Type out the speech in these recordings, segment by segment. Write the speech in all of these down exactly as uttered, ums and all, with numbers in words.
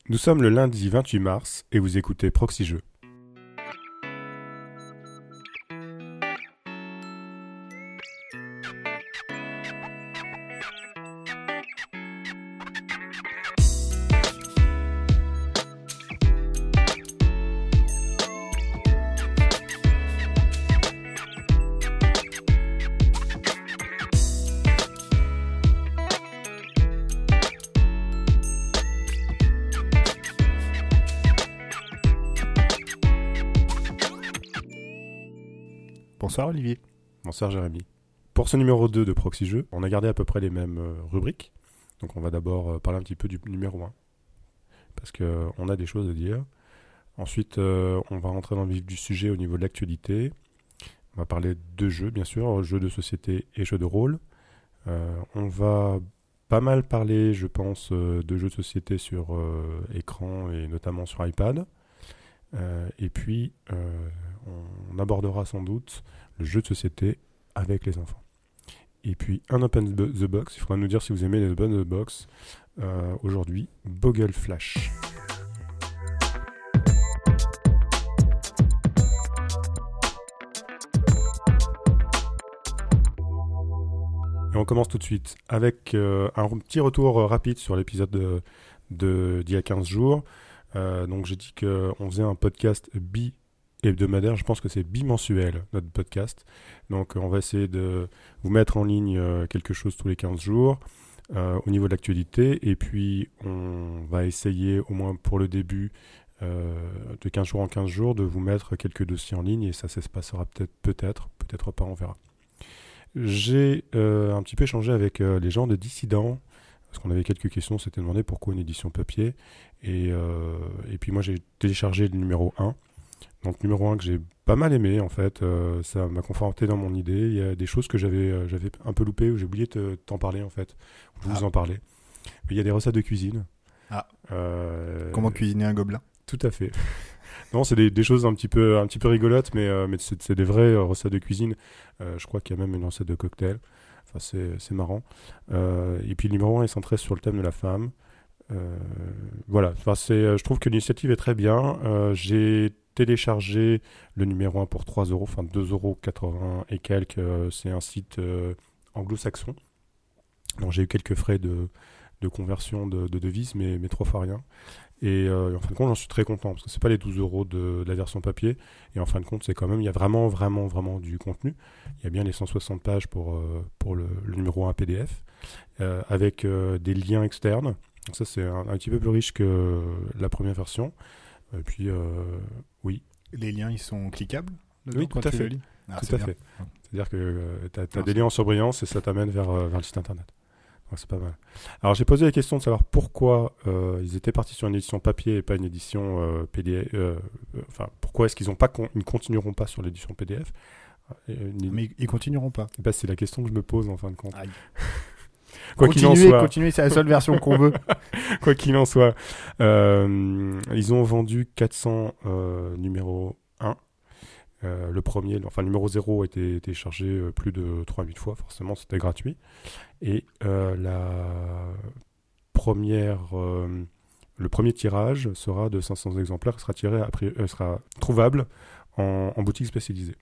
Nous sommes le lundi vingt-huit mars et vous écoutez Proxy Jeux. Bonsoir Olivier. Bonsoir Jérémy. Pour ce numéro deux de Proxy Jeux, on a gardé à peu près les mêmes euh, rubriques. Donc on va d'abord euh, parler un petit peu du numéro un. Parce qu'on euh, a des choses à dire. Ensuite, euh, on va rentrer dans le vif du sujet au niveau de l'actualité. On va parler de jeux, bien sûr, jeux de société et jeux de rôle. Euh, on va pas mal parler, je pense, euh, de jeux de société sur euh, écran et notamment sur iPad. Euh, et puis, euh, on abordera sans doute le jeu de société avec les enfants. Et puis, un Open the Box. Il faudra nous dire si vous aimez les Open the Box. Euh, aujourd'hui, Boggle Flash. Et on commence tout de suite avec euh, un petit retour euh, rapide sur l'épisode de, de, d'il y a quinze jours. Euh, donc j'ai dit qu'on faisait un podcast bi-hebdomadaire, je pense que c'est bimensuel notre podcast. Donc on va essayer de vous mettre en ligne euh, quelque chose tous les quinze jours euh, au niveau de l'actualité. Et puis on va essayer au moins pour le début euh, de quinze jours en quinze jours de vous mettre quelques dossiers en ligne et ça, ça se passera peut-être, peut-être, peut-être pas, on verra. J'ai euh, un petit peu échangé avec euh, les gens de Dissident. Parce qu'on avait quelques questions, on s'était demandé pourquoi une édition papier. Et, euh, et puis moi, j'ai téléchargé le numéro un. Donc, numéro un que j'ai pas mal aimé, en fait. Euh, ça m'a conforté dans mon idée. Il y a des choses que j'avais, euh, j'avais un peu loupées, ou j'ai oublié de t'en parler, en fait. Je vous Ah. en parler. Il y a des recettes de cuisine. Ah. Euh, Comment cuisiner un gobelin? Tout à fait. Non, c'est des, des choses un petit peu, un petit peu rigolotes, mais, euh, mais c'est, c'est des vraies euh, recettes de cuisine. Euh, je crois qu'il y a même une recette de cocktail. Enfin, c'est, c'est marrant. Euh, et puis le numéro un est centré sur le thème de la femme. Euh, voilà, enfin, c'est, je trouve que l'initiative est très bien. Euh, j'ai téléchargé le numéro un pour trois euros, enfin deux euros quatre-vingts et quelques. Euh, c'est un site euh, anglo-saxon. Donc j'ai eu quelques frais de, de conversion de, de devises, mais, mais trois fois rien. Et euh, en fin de compte, j'en suis très content parce que c'est pas les douze euros de, de la version papier. Et en fin de compte, c'est quand même, il y a vraiment, vraiment, vraiment du contenu. Il y a bien les cent soixante pages pour, euh, pour le, le numéro un P D F euh, avec euh, des liens externes. Donc ça, c'est un, un petit peu plus riche que la première version. Et puis, euh, oui. Les liens, ils sont cliquables dedans, Oui, tout quand à tu fait. le lis Ah, tout c'est à bien. fait. C'est-à-dire que euh, tu as Non, des c'est- liens en surbrillance et ça t'amène vers, euh, vers le site internet. Donc c'est pas mal. Alors j'ai posé la question de savoir pourquoi euh, ils étaient partis sur une édition papier et pas une édition euh, P D F. Euh, euh, enfin, pourquoi est-ce qu'ils ont pas con- ils ne continueront pas sur l'édition P D F euh, ni- Mais ils continueront pas. bah, c'est la question que je me pose en fin de compte. Aïe. Quoi qu'il en Continuez, soit, continuez, c'est la seule version qu'on veut. quoi qu'il en soit, euh, ils ont vendu quatre cents euh, numéro un. Euh, le premier, enfin le numéro zéro a été téléchargé euh, plus de trois mille fois, forcément c'était gratuit. Et euh, la première, euh, le premier tirage sera de cinq cents exemplaires, sera, tiré après, euh, sera trouvable en, en boutique spécialisée.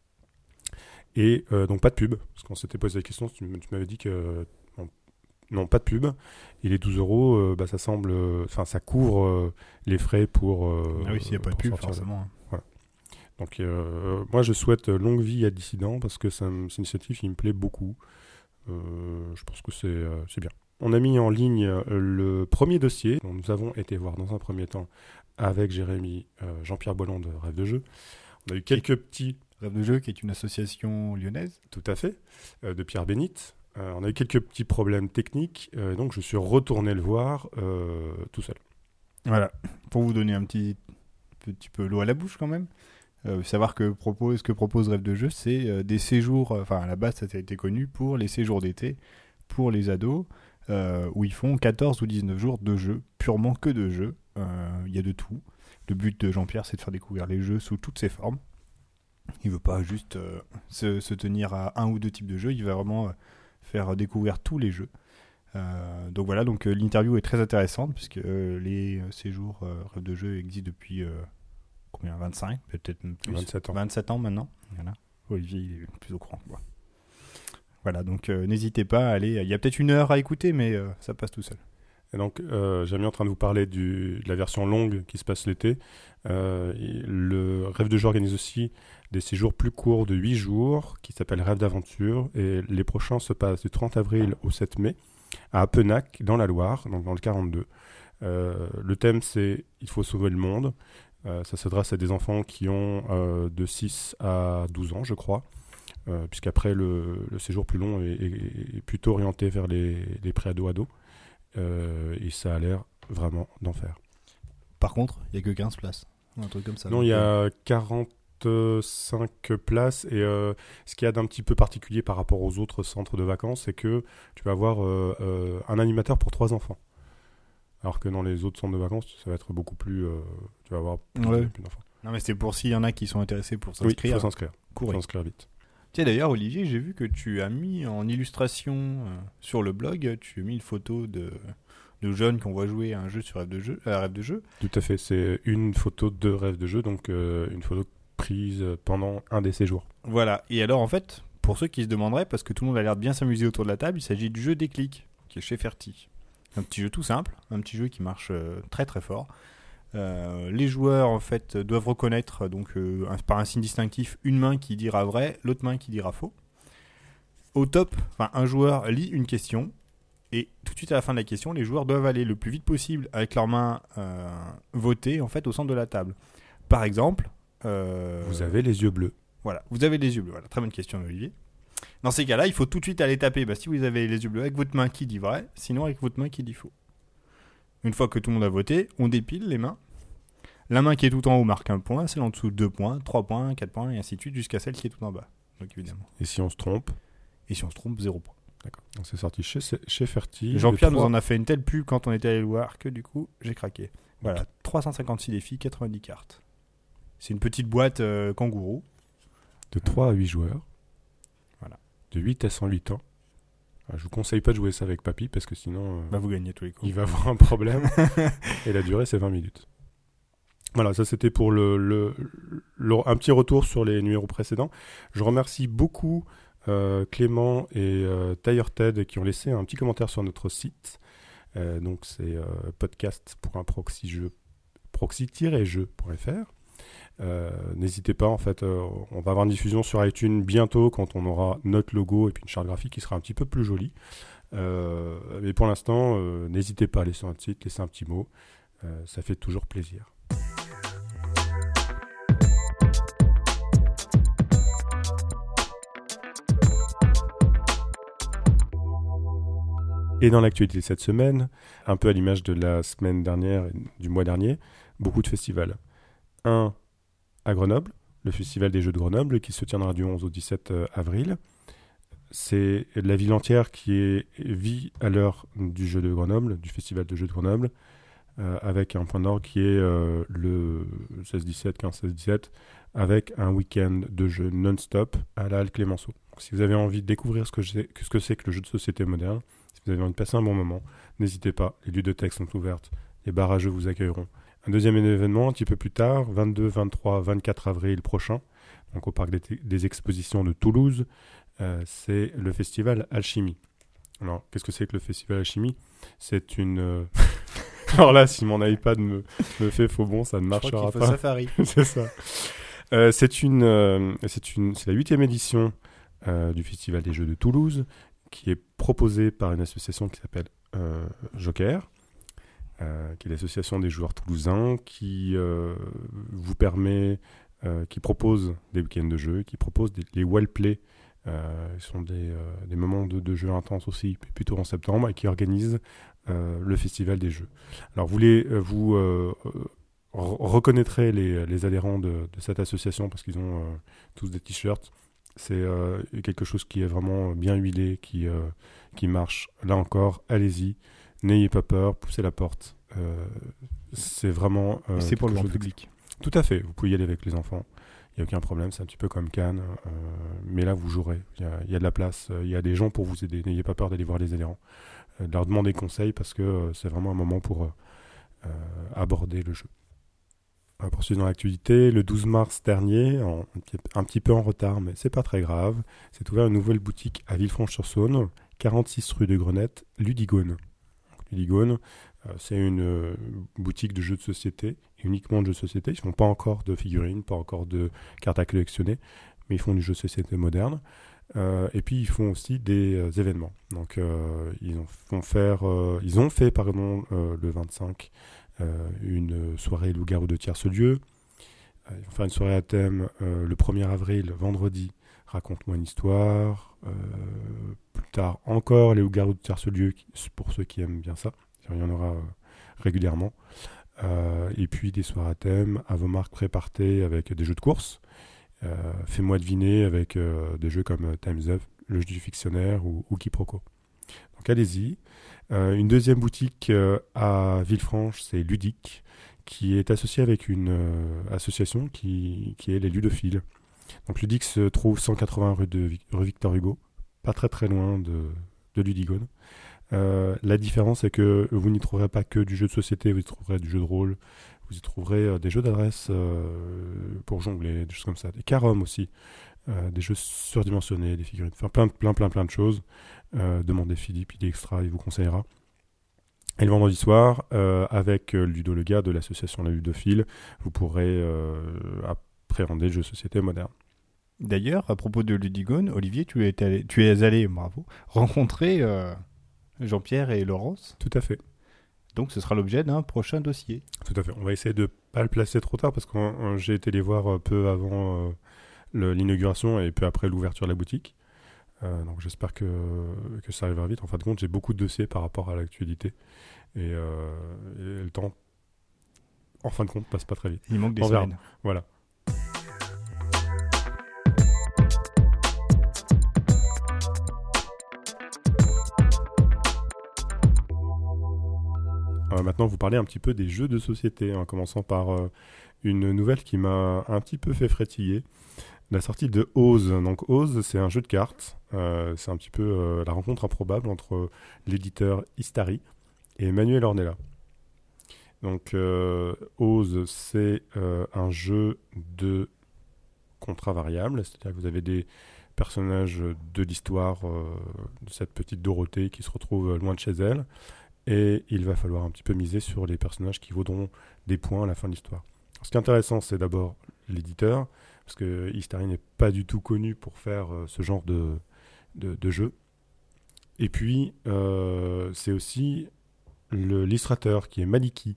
Et euh, donc pas de pub, parce qu'on s'était posé la question, tu, m- tu m'avais dit que bon, non, pas de pub. Et les douze euros, euh, bah, ça semble, enfin ça couvre euh, les frais pour. Euh, Ah oui, s'il n'y a pas de pour pub, sortir le- forcément. Donc euh, moi je souhaite longue vie à Dissident parce que ça, me- c'est une initiative qui me plaît beaucoup. Euh, je pense que c'est, euh, c'est bien. On a mis en ligne euh, le premier dossier dont nous avons été voir dans un premier temps avec Jérémy, euh, Jean-Pierre Bolland de Rêve de Jeu. On a eu quelques petits, Rêve de Jeu, qui est une association lyonnaise. tout à fait, euh, de Pierre Bénite. Euh, on a eu quelques petits problèmes techniques, euh, donc je suis retourné le voir euh, tout seul. Voilà. Pour vous donner un petit, petit peu l'eau à la bouche quand même. Euh, savoir que propose, ce que propose Rêve de Jeu, c'est euh, des séjours, enfin à la base ça a été connu pour les séjours d'été, pour les ados, euh, où ils font quatorze ou dix-neuf jours de jeux, purement que de jeux. Euh, Il y a de tout. Le but de Jean-Pierre, c'est de faire découvrir les jeux sous toutes ses formes. Il veut pas juste euh, se, se tenir à un ou deux types de jeux, il va vraiment euh, faire découvrir tous les jeux. Euh, donc voilà, donc euh, l'interview est très intéressante puisque euh, les euh, séjours euh, rêve de jeu existent depuis euh, combien vingt-cinq, peut-être même plus. vingt-sept ans. vingt-sept ans maintenant. Voilà. Olivier il est plus au courant. Quoi. Voilà, donc euh, n'hésitez pas à aller. Il y a peut-être une heure à écouter, mais euh, ça passe tout seul. Et donc, euh, j'aime bien en train de vous parler du, de la version longue qui se passe l'été. Euh, le Rêve de jeu organise aussi des séjours plus courts de huit jours qui s'appellent Rêve d'aventure. Et les prochains se passent du trente avril au sept mai à Appenac, dans la Loire, donc dans le quarante-deux. Euh, le thème, c'est « Il faut sauver le monde ». Euh, ça s'adresse à des enfants qui ont euh, de six à douze ans, je crois. Euh, puisqu'après, le, le séjour plus long est, est, est plutôt orienté vers les, les pré-ados-ados. Euh, et ça a l'air vraiment d'enfer. Par contre, il n'y a que quinze places. Un truc comme ça. Non, il y a quarante-cinq places. Et euh, ce qu'il y a d'un petit peu particulier par rapport aux autres centres de vacances, c'est que tu vas avoir euh, euh, un animateur pour trois enfants. Alors que dans les autres centres de vacances, ça va être beaucoup plus... Euh, tu vas avoir plus, ouais. plus d'enfants. Non, mais c'est pour s'il y en a qui sont intéressés pour Oui, s'inscrire. il faut s'inscrire. Il faut s'inscrire vite. Tiens, d'ailleurs, Olivier, j'ai vu que tu as mis en illustration euh, sur le blog, tu as mis une photo de, de jeunes qu'on voit jouer à un jeu sur rêve de jeu, à rêve de jeu. Tout à fait, c'est une photo de rêve de jeu, donc euh, une photo prise pendant un des séjours. Voilà, et alors en fait, pour ceux qui se demanderaient, parce que tout le monde a l'air de bien s'amuser autour de la table, il s'agit du jeu Déclic, qui est chez Ferti. Un petit jeu tout simple, un petit jeu qui marche euh, très très fort. Euh, les joueurs en fait doivent reconnaître donc euh, un, par un signe distinctif une main qui dira vrai, l'autre main qui dira faux. Au top, enfin un joueur lit une question et tout de suite à la fin de la question, les joueurs doivent aller le plus vite possible avec leurs mains euh, votées en fait au centre de la table. Par exemple, euh, vous avez les yeux bleus. Voilà, vous avez les yeux bleus. Voilà, très bonne question Olivier. Dans ces cas-là, il faut tout de suite aller taper. Bah, si vous avez les yeux bleus avec votre main qui dit vrai, sinon avec votre main qui dit faux. Une fois que tout le monde a voté, on dépile les mains. La main qui est tout en haut marque un point, celle en dessous deux points, trois points, quatre points, et ainsi de suite, jusqu'à celle qui est tout en bas. Donc évidemment. Et si on se trompe? Et si on se trompe, zéro point. D'accord. Donc c'est sorti chez, chez Ferti. Jean-Pierre trois... nous en a fait une telle pub quand on était allé le voir que du coup, j'ai craqué. Voilà, trois cent cinquante-six défis, quatre-vingt-dix cartes. C'est une petite boîte euh, kangourou. De trois à huit joueurs. Voilà. De huit à cent huit ans. Je vous conseille pas de jouer ça avec papy parce que sinon euh, bah vous gagnez tous les coups. Il va avoir un problème. Et la durée c'est vingt minutes. Voilà, ça c'était pour le, le, le un petit retour sur les numéros précédents. Je remercie beaucoup euh, Clément et euh, Tire Ted qui ont laissé un petit commentaire sur notre site. Euh, donc c'est euh, podcast pour un proxy jeu proxy-jeu point f r. Euh, n'hésitez pas, en fait, euh, on va avoir une diffusion sur iTunes bientôt quand on aura notre logo et puis une charte graphique qui sera un petit peu plus jolie. Euh, mais pour l'instant, euh, n'hésitez pas à aller sur notre site, laisser un petit mot, euh, ça fait toujours plaisir. Et dans l'actualité de cette semaine, un peu à l'image de la semaine dernière et du mois dernier, beaucoup de festivals. Un à Grenoble, le Festival des Jeux de Grenoble, qui se tiendra du onze au dix-sept avril. C'est la ville entière qui est, vit à l'heure du Jeu de Grenoble, du Festival de Jeux de Grenoble, euh, avec un point d'orgue qui est euh, le seize dix-sept, quinze seize dix-sept, avec un week-end de jeux non-stop à la Halle Clémenceau. Donc, si vous avez envie de découvrir ce que, je sais, ce que c'est que le jeu de société moderne, si vous avez envie de passer un bon moment, n'hésitez pas, les ludothèques sont ouvertes, les bars à jeux vous accueilleront. Un deuxième événement un petit peu plus tard, vingt-deux, vingt-trois, vingt-quatre avril prochain, donc au parc des, des expositions de Toulouse, euh, c'est le festival Alchimie. Alors, qu'est-ce que c'est que le festival Alchimie? C'est une... Euh... Alors là, si mon iPad me, me fait faux bon, ça ne marchera Je crois qu'il pas. faut Safari. C'est ça. Euh, c'est une, euh, c'est une, c'est la huitième édition euh, du festival des Jeux de Toulouse, qui est proposée par une association qui s'appelle euh, Joker. Euh, qui est l'association des joueurs toulousains, qui euh, vous permet, euh, qui propose des week-ends de jeu, qui propose des, les well play, euh, qui sont des, euh, des moments de, de jeu intenses aussi, plutôt en septembre, et qui organise euh, le festival des jeux. Alors vous, les, vous euh, re- reconnaîtrez les, les adhérents de, de cette association parce qu'ils ont euh, tous des t-shirts. C'est euh, quelque chose qui est vraiment bien huilé, qui, euh, qui marche. Là encore, allez-y. N'ayez pas peur, poussez la porte. Euh, c'est vraiment... Euh, c'est pour le grand public. Tout à fait. Vous pouvez y aller avec les enfants. Il n'y a aucun problème. C'est un petit peu comme Cannes. Euh, mais là, vous jouerez. Il y a, il y a de la place. Il y a des gens pour vous aider. N'ayez pas peur d'aller voir les adhérents. de leur demander conseil parce que euh, c'est vraiment un moment pour euh, euh, aborder le jeu. On va poursuivre dans l'actualité. Le douze mars dernier, en, un, petit, un petit peu en retard, mais c'est pas très grave, s'est ouvert une nouvelle boutique à Villefranche-sur-Saône, quarante-six rue de Grenette, Ludigone. Ludigone, euh, c'est une euh, boutique de jeux de société, uniquement de jeux de société. Ils font pas encore de figurines, pas encore de cartes à collectionner, mais ils font du jeu de société moderne. Euh, et puis ils font aussi des euh, événements. Donc euh, ils ont, font faire, euh, ils ont fait pardon euh, le vingt-cinq euh, une soirée loup-garou de tierce-lieu. Euh, ils vont faire une soirée à thème euh, le premier avril, vendredi. Raconte-moi une histoire. Euh, plus tard encore les loups-garous de tierce-lieu pour ceux qui aiment bien ça. Il y en aura euh, régulièrement. Euh, et puis des soirées à thème, à vos marques prépartées avec des jeux de course. Euh, Fais-moi deviner avec euh, des jeux comme Time's Up, le jeu du fictionnaire ou, ou Quiproquo. Donc allez-y. Euh, une deuxième boutique euh, à Villefranche, c'est Ludique, qui est associée avec une euh, association qui, qui est les Ludophiles. Donc Ludique se trouve cent quatre-vingts rue, de, rue Victor Hugo, pas très très loin de, de Ludigone. Euh, la différence, c'est que vous n'y trouverez pas que du jeu de société, vous y trouverez du jeu de rôle, vous y trouverez euh, des jeux d'adresse euh, pour jongler, des choses comme ça, des carums aussi, euh, des jeux surdimensionnés, des figurines, enfin plein, plein, plein, plein de choses. Euh, demandez Philippe, il est extra, il vous conseillera. Et le vendredi soir, euh, avec Ludo le gars de l'association La Ludophile, vous pourrez euh, appréhender le jeu de société moderne. D'ailleurs, à propos de Ludigone, Olivier, tu es allé, tu es allé bravo, rencontrer euh, Jean-Pierre et Laurence. Tout à fait. Donc ce sera l'objet d'un prochain dossier. Tout à fait. On va essayer de ne pas le placer trop tard parce que j'ai été les voir peu avant euh, le, l'inauguration et peu après l'ouverture de la boutique. Euh, donc j'espère que, que ça arrivera vite. En fin de compte, j'ai beaucoup de dossiers par rapport à l'actualité. Et, euh, et le temps, en fin de compte, passe pas très vite. Il manque des On semaines. verra. Voilà. Euh, maintenant, vous parlez un petit peu des jeux de société, en commençant par euh, une nouvelle qui m'a un petit peu fait frétiller. La sortie de Oz. Donc Oz, c'est un jeu de cartes. Euh, c'est un petit peu euh, la rencontre improbable entre l'éditeur Istari et Emmanuel Ornella. Donc euh, Oz, c'est euh, un jeu de contrats variables, c'est-à-dire que vous avez des personnages de l'histoire euh, de cette petite Dorothée qui se retrouve loin de chez elle, et il va falloir un petit peu miser sur les personnages qui vaudront des points à la fin de l'histoire. Alors, ce qui est intéressant, c'est d'abord l'éditeur, parce que Istari n'est pas du tout connu pour faire euh, ce genre de, de, de jeu. Et puis, euh, c'est aussi le, l'illustrateur qui est Maliki.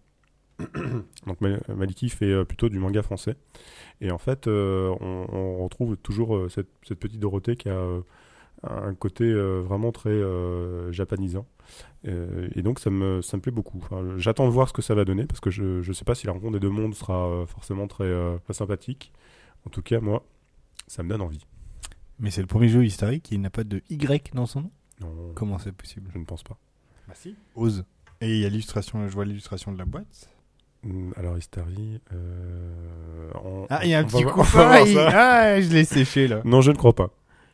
Donc Maliki fait euh, plutôt du manga français. Et en fait, euh, on, on retrouve toujours euh, cette, cette petite Dorothée qui a euh, un côté euh, vraiment très euh, japanisant. Euh, et donc ça me, ça me plaît beaucoup. Enfin, j'attends de voir ce que ça va donner, parce que je ne sais pas si la rencontre des deux mondes sera euh, forcément très, euh, très sympathique. En tout cas, moi, ça me donne envie. Mais c'est le premier jeu historique qui n'a pas de Y dans son nom. Non, Comment c'est possible? je ne pense pas. Bah si. Ose. Et il y a l'illustration, je vois l'illustration de la boîte. Alors, Istari... Euh, on, Ah, il y a un on petit va- coup. on va voir Ah, il- ça. ah, je l'ai séché là. Non, je ne crois pas.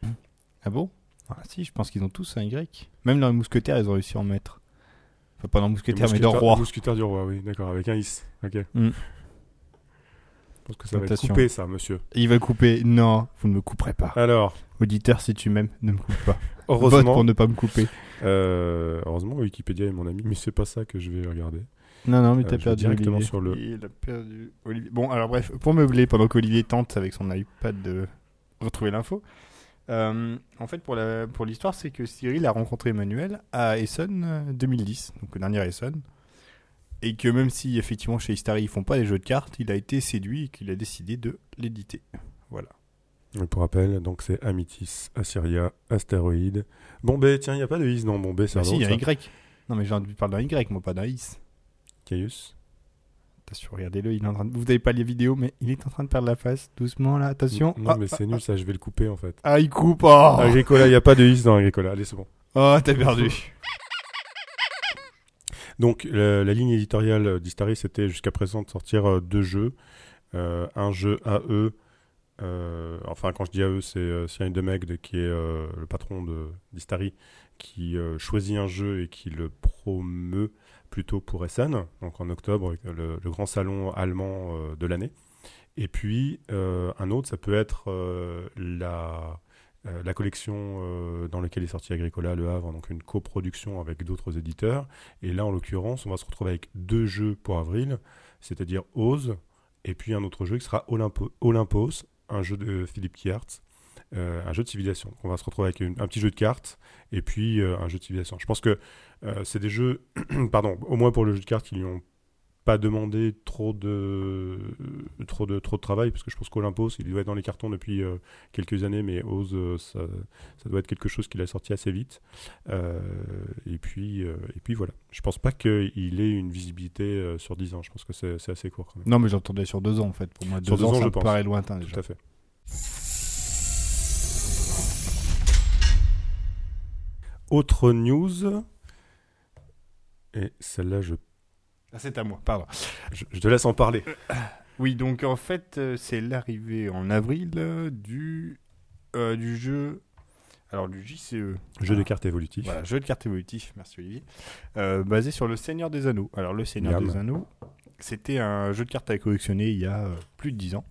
Ah bon? Ah si, je pense qu'ils ont tous un Y. Même dans les mousquetaires, ils ont réussi à en mettre. Enfin, pas dans les mousquetaires, mais dans Mousquetaire- Roi. Mousquetaire du Roi, oui, d'accord, avec un is. Ok. Mm. Je pense que ça va être Notation. coupé, ça, monsieur. Et il va couper. Non, vous ne me couperez pas. Alors, Auditeur, si tu m'aimes, ne me coupe pas. Vote heureusement, pour ne pas me couper. euh, heureusement, Wikipédia est mon ami, mais c'est pas ça que je vais regarder. Non, non, mais Euh, t'as je vais perdu directement Olivier. sur le- Il a perdu Olivier. Bon, alors bref, pour meubler, pendant qu'Olivier tente avec son iPad de retrouver l'info, euh, en fait, pour, la, pour l'histoire, c'est que Cyril a rencontré Emmanuel à Essen euh, deux mille dix, donc au dernier Essen, et que même si effectivement chez Istari ils font pas les jeux de cartes, il a été séduit et qu'il a décidé de l'éditer. Voilà. Et pour rappel, donc c'est Amitis, Assyria, Astéroïde. Bombay, tiens, il n'y a pas de is dans Bombay, c'est Ah un si, drôle, il y a un ça. Y. Non, mais j'ai envie de parler d'un Y, moi pas d'un Is. Caius. Attention, regardez-le, il est en train de... Vous n'avez pas les vidéos, mais il est en train de perdre la face. Doucement là, attention. Non, Ah, mais ah, c'est nul, ça, je vais le couper, en fait. Ah, il coupe. Oh, Agricola, il n'y a pas de is dans Agricola. Allez, c'est bon. oh t'as perdu. Donc, le- la ligne éditoriale d'Istari, c'était jusqu'à présent de sortir euh, deux jeux. Euh, un jeu A E euh, enfin quand je dis à eux, c'est euh, Cyril Demegde qui est euh, le patron de d'Istari, qui euh, choisit un jeu et qui le promeut plutôt pour Essen, donc en octobre, le, le grand salon allemand euh, de l'année. Et puis euh, un autre, ça peut être euh, la, euh, la collection euh, dans laquelle est sorti Agricola, Le Havre, donc une coproduction avec d'autres éditeurs. Et là, en l'occurrence, on va se retrouver avec deux jeux pour avril, c'est-à-dire Oz, et puis un autre jeu qui sera Olympo- Olympos, un jeu de Philippe Kiertz, euh, un jeu de civilisation. Donc on va se retrouver avec une, un petit jeu de cartes et puis euh, un jeu de civilisation. Je pense que euh, c'est des jeux, pardon, au moins pour le jeu de cartes, qui lui ont pas demandé trop de, trop de, trop de travail, parce que je pense qu'Olympos, il doit être dans les cartons depuis euh, quelques années, mais Oz, euh, ça, ça doit être quelque chose qu'il a sorti assez vite. Euh, et, puis, euh, et puis voilà. Je pense pas qu'il ait une visibilité euh, sur dix ans. Je pense que c'est, c'est assez court quand même. Non, mais j'entendais sur deux ans en fait. Pour moi, deux, Sur deux ans, ans, ça je me pense. paraît lointain déjà. Tout à fait. Autre news, et celle-là, je, Ah, c'est à moi, pardon. je, je te laisse en parler. Oui, donc en fait, euh, c'est l'arrivée en avril euh, du, euh, du jeu. Alors, du J C E. Jeu Ah. de cartes évolutif. Voilà, jeu de cartes évolutif, merci Olivier. Euh, basé sur le Seigneur des Anneaux. Alors, le Seigneur Miam. des Anneaux, c'était un jeu de cartes à collectionner il y a euh, plus de dix ans.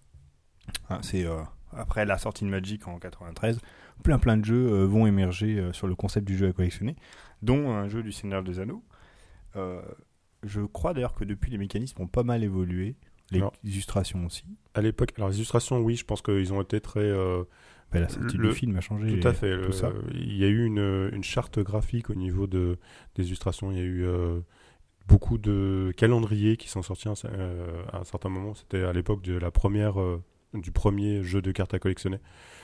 Hein, c'est euh, après la sortie de Magic en quatre-vingt-treize. Plein plein de jeux euh, vont émerger euh, sur le concept du jeu à collectionner, dont un jeu du Seigneur des Anneaux. Euh, je crois d'ailleurs que depuis, les mécanismes ont pas mal évolué. Les Alors, illustrations aussi. À l'époque, alors les illustrations, oui, je pense qu'ils ont été très... euh, Ben, la sortie Le- du film a changé. Tout à et fait. tout le- ça. Il y a eu une, une charte graphique au niveau de, des illustrations. Il y a eu euh, beaucoup de calendriers qui sont sortis à un, euh, à un certain moment. C'était à l'époque de la première, euh, du premier jeu de cartes à collectionner,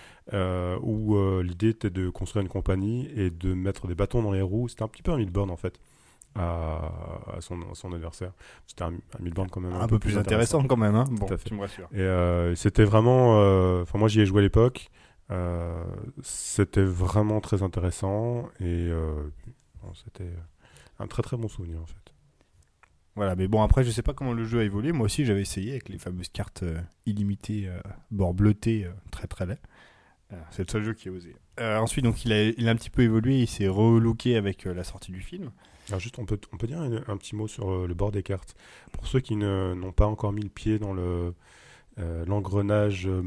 euh, où euh, l'idée était de construire une compagnie et de mettre des bâtons dans les roues. C'était un petit peu un Milborn en fait, à, à, son, à son adversaire. C'était un, un Milborn quand même Un, peu plus intéressant, quand même. Hein. Bon, Tout à fait. tu me rassures. Et euh, c'était vraiment... Enfin, moi, j'y ai joué à l'époque. Euh, c'était vraiment très intéressant. Et euh, bon, c'était un très très bon souvenir, en fait. Voilà, mais bon, après, je sais pas comment le jeu a évolué. Moi aussi, j'avais essayé avec les fameuses cartes euh, illimitées, euh, bord bleuté, euh, très très laid. Euh, c'est le seul jeu qui a osé. Euh, ensuite, donc, il a, il a un petit peu évolué. Il s'est relooké avec euh, la sortie du film. Alors juste, on peut, on peut dire un, un petit mot sur euh, le bord des cartes. Pour ceux qui ne, n'ont pas encore mis le pied dans le, euh, l'engrenage... euh,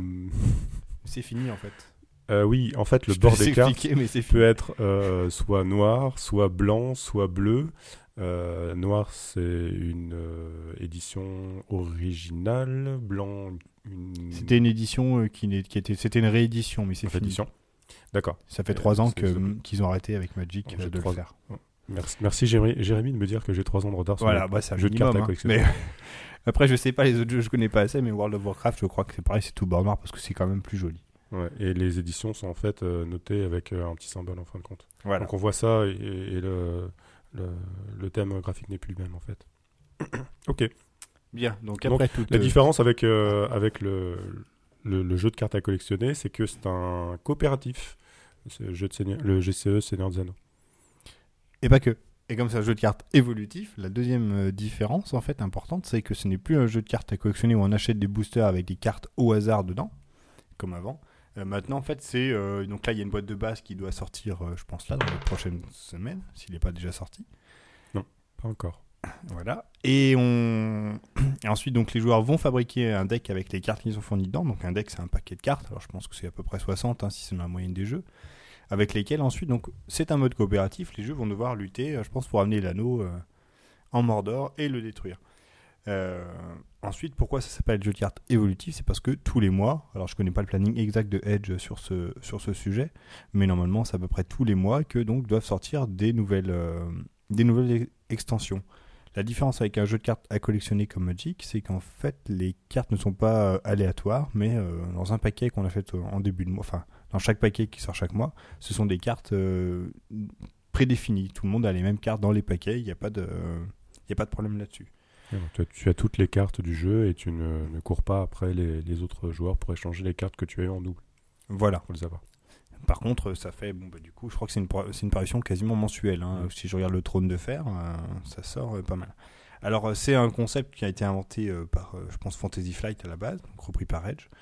C'est fini, en fait. euh, oui, en fait, le Je te bord laisse des cartes expliquer, mais c'est peut fini. être euh, soit noir, soit blanc, soit bleu. Euh, noir, c'est une euh, édition originale. Blanc, une... C'était une édition euh, qui, n'est- qui était... C'était une réédition, mais c'est fini. réédition. D'accord. Ça fait Euh, trois ans c'est- que, c'est- m- qu'ils ont arrêté avec Magic Donc, euh, j'ai de trois- le faire. Merci, merci Jérémy, Jérémy de me dire que j'ai trois ans de retard sur Voilà, le bah, c'est un jeu de minimum, cartes à hein. collectionner. Mais après, je sais pas les autres jeux, je connais pas assez, mais World of Warcraft, je crois que c'est pareil, c'est tout bord noir parce que c'est quand même plus joli. Ouais, et les éditions sont en fait euh, notées avec euh, un petit symbole en fin de compte. Voilà. Donc on voit ça et, et le, le, le thème graphique n'est plus le même en fait. Ok. Bien. Donc Donc, après toute La euh, différence avec, euh, avec le, le, le jeu de cartes à collectionner, c'est que c'est un coopératif. C'est le, jeu de Seigneur- le G C E Seigneur des Anneaux. et pas que. Et comme c'est un jeu de cartes évolutif, la deuxième euh, différence en fait importante, c'est que ce n'est plus un jeu de cartes à collectionner où on achète des boosters avec des cartes au hasard dedans, comme avant. Euh, maintenant en fait c'est euh, donc là il y a une boîte de base qui doit sortir, euh, je pense là dans les prochaines semaines, s'il n'est pas déjà sorti. Pas encore. Voilà. Et on et ensuite donc les joueurs vont fabriquer un deck avec les cartes qui sont fournies dedans. Donc un deck c'est un paquet de cartes. Alors je pense que c'est à peu près soixante hein, si c'est dans la moyenne des jeux. Avec lesquels ensuite donc c'est un mode coopératif. Les jeux vont devoir lutter, euh, je pense, pour amener l'anneau euh, en Mordor et le détruire. Euh, ensuite, pourquoi ça s'appelle jeu de cartes évolutif ? C'est parce que tous les mois, alors je connais pas le planning exact de Edge sur ce sur ce sujet, mais normalement c'est à peu près tous les mois que donc doivent sortir des nouvelles euh, des nouvelles extensions. La différence avec un jeu de cartes à collectionner comme Magic, c'est qu'en fait, les cartes ne sont pas euh, aléatoires, mais euh, dans un paquet qu'on achète en début de mois, enfin, dans chaque paquet qui sort chaque mois, ce sont des cartes euh, prédéfinies. Tout le monde a les mêmes cartes dans les paquets, il n'y a pas de, euh, il y a pas de problème là-dessus. Et donc, tu, as, tu as toutes les cartes du jeu et tu ne, ne cours pas après les, les autres joueurs pour échanger les cartes que tu as eues en double. Voilà. Faut les avoir. Par contre, ça fait, bon, bah, du coup, je crois que c'est une, c'est une parution quasiment mensuelle. Hein. Mmh. Si je regarde le Trône de Fer, euh, ça sort euh, pas mal. Alors, euh, c'est un concept qui a été inventé euh, par, euh, je pense, Fantasy Flight à la base, donc repris par Edge.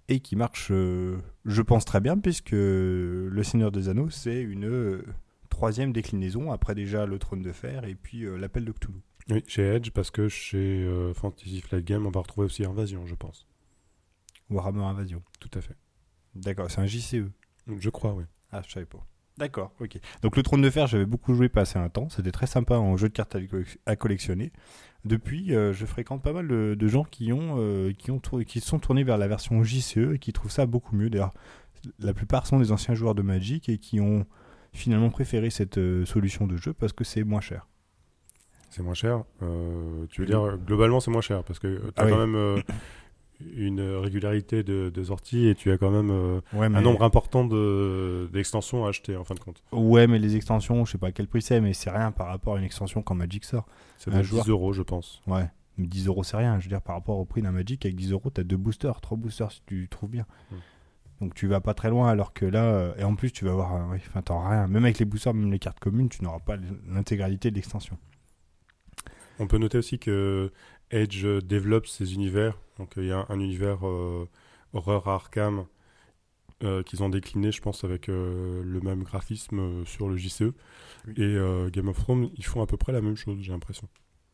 et qui marche, euh, je pense, très bien, puisque Le Seigneur des Anneaux, c'est une euh, troisième déclinaison, après déjà le Trône de Fer et puis euh, l'Appel de Cthulhu. Oui, chez Edge, parce que chez euh, Fantasy Flight Game, on va retrouver aussi Invasion, je pense. Warhammer Invasion. Tout à fait. D'accord, c'est un J C E. Je crois, oui. Ah, je savais pas. D'accord, ok. Donc le Trône de Fer, j'avais beaucoup joué passé un temps. C'était très sympa en jeu de cartes à, à collectionner. Depuis, euh, je fréquente pas mal de, de gens qui ont, euh, qui ont tour- qui sont tournés vers la version J C E et qui trouvent ça beaucoup mieux. D'ailleurs, la plupart sont des anciens joueurs de Magic et qui ont finalement préféré cette euh, solution de jeu parce que c'est moins cher. C'est moins cher. Euh, tu veux dire, globalement, c'est moins cher parce que tu as Ah oui. quand même euh, une régularité de, de sortie et tu as quand même euh, Ouais, mais... un nombre important de, d'extensions à acheter en fin de compte. Ouais, mais les extensions, je sais pas à quel prix c'est, mais c'est rien par rapport à une extension quand Magic sort. C'est Un de joueur- dix euros, je pense. Ouais, mais dix euros c'est rien. Je veux dire, par rapport au prix d'un Magic, avec dix euros, t'as deux boosters, trois boosters si tu trouves bien. Mm. Donc tu vas pas très loin, alors que là, euh, et en plus tu vas avoir, euh, ouais, enfin t'auras rien. Même avec les boosters, même les cartes communes, tu n'auras pas l'intégralité de l'extension. On peut noter aussi que Edge développe ses univers. Donc il y a un, un univers euh, horreur à Arkham euh, qu'ils ont décliné, je pense, avec euh, le même graphisme euh, sur le J C E. Oui. Et euh, Game of Thrones, ils font à peu près la même chose, j'ai l'impression.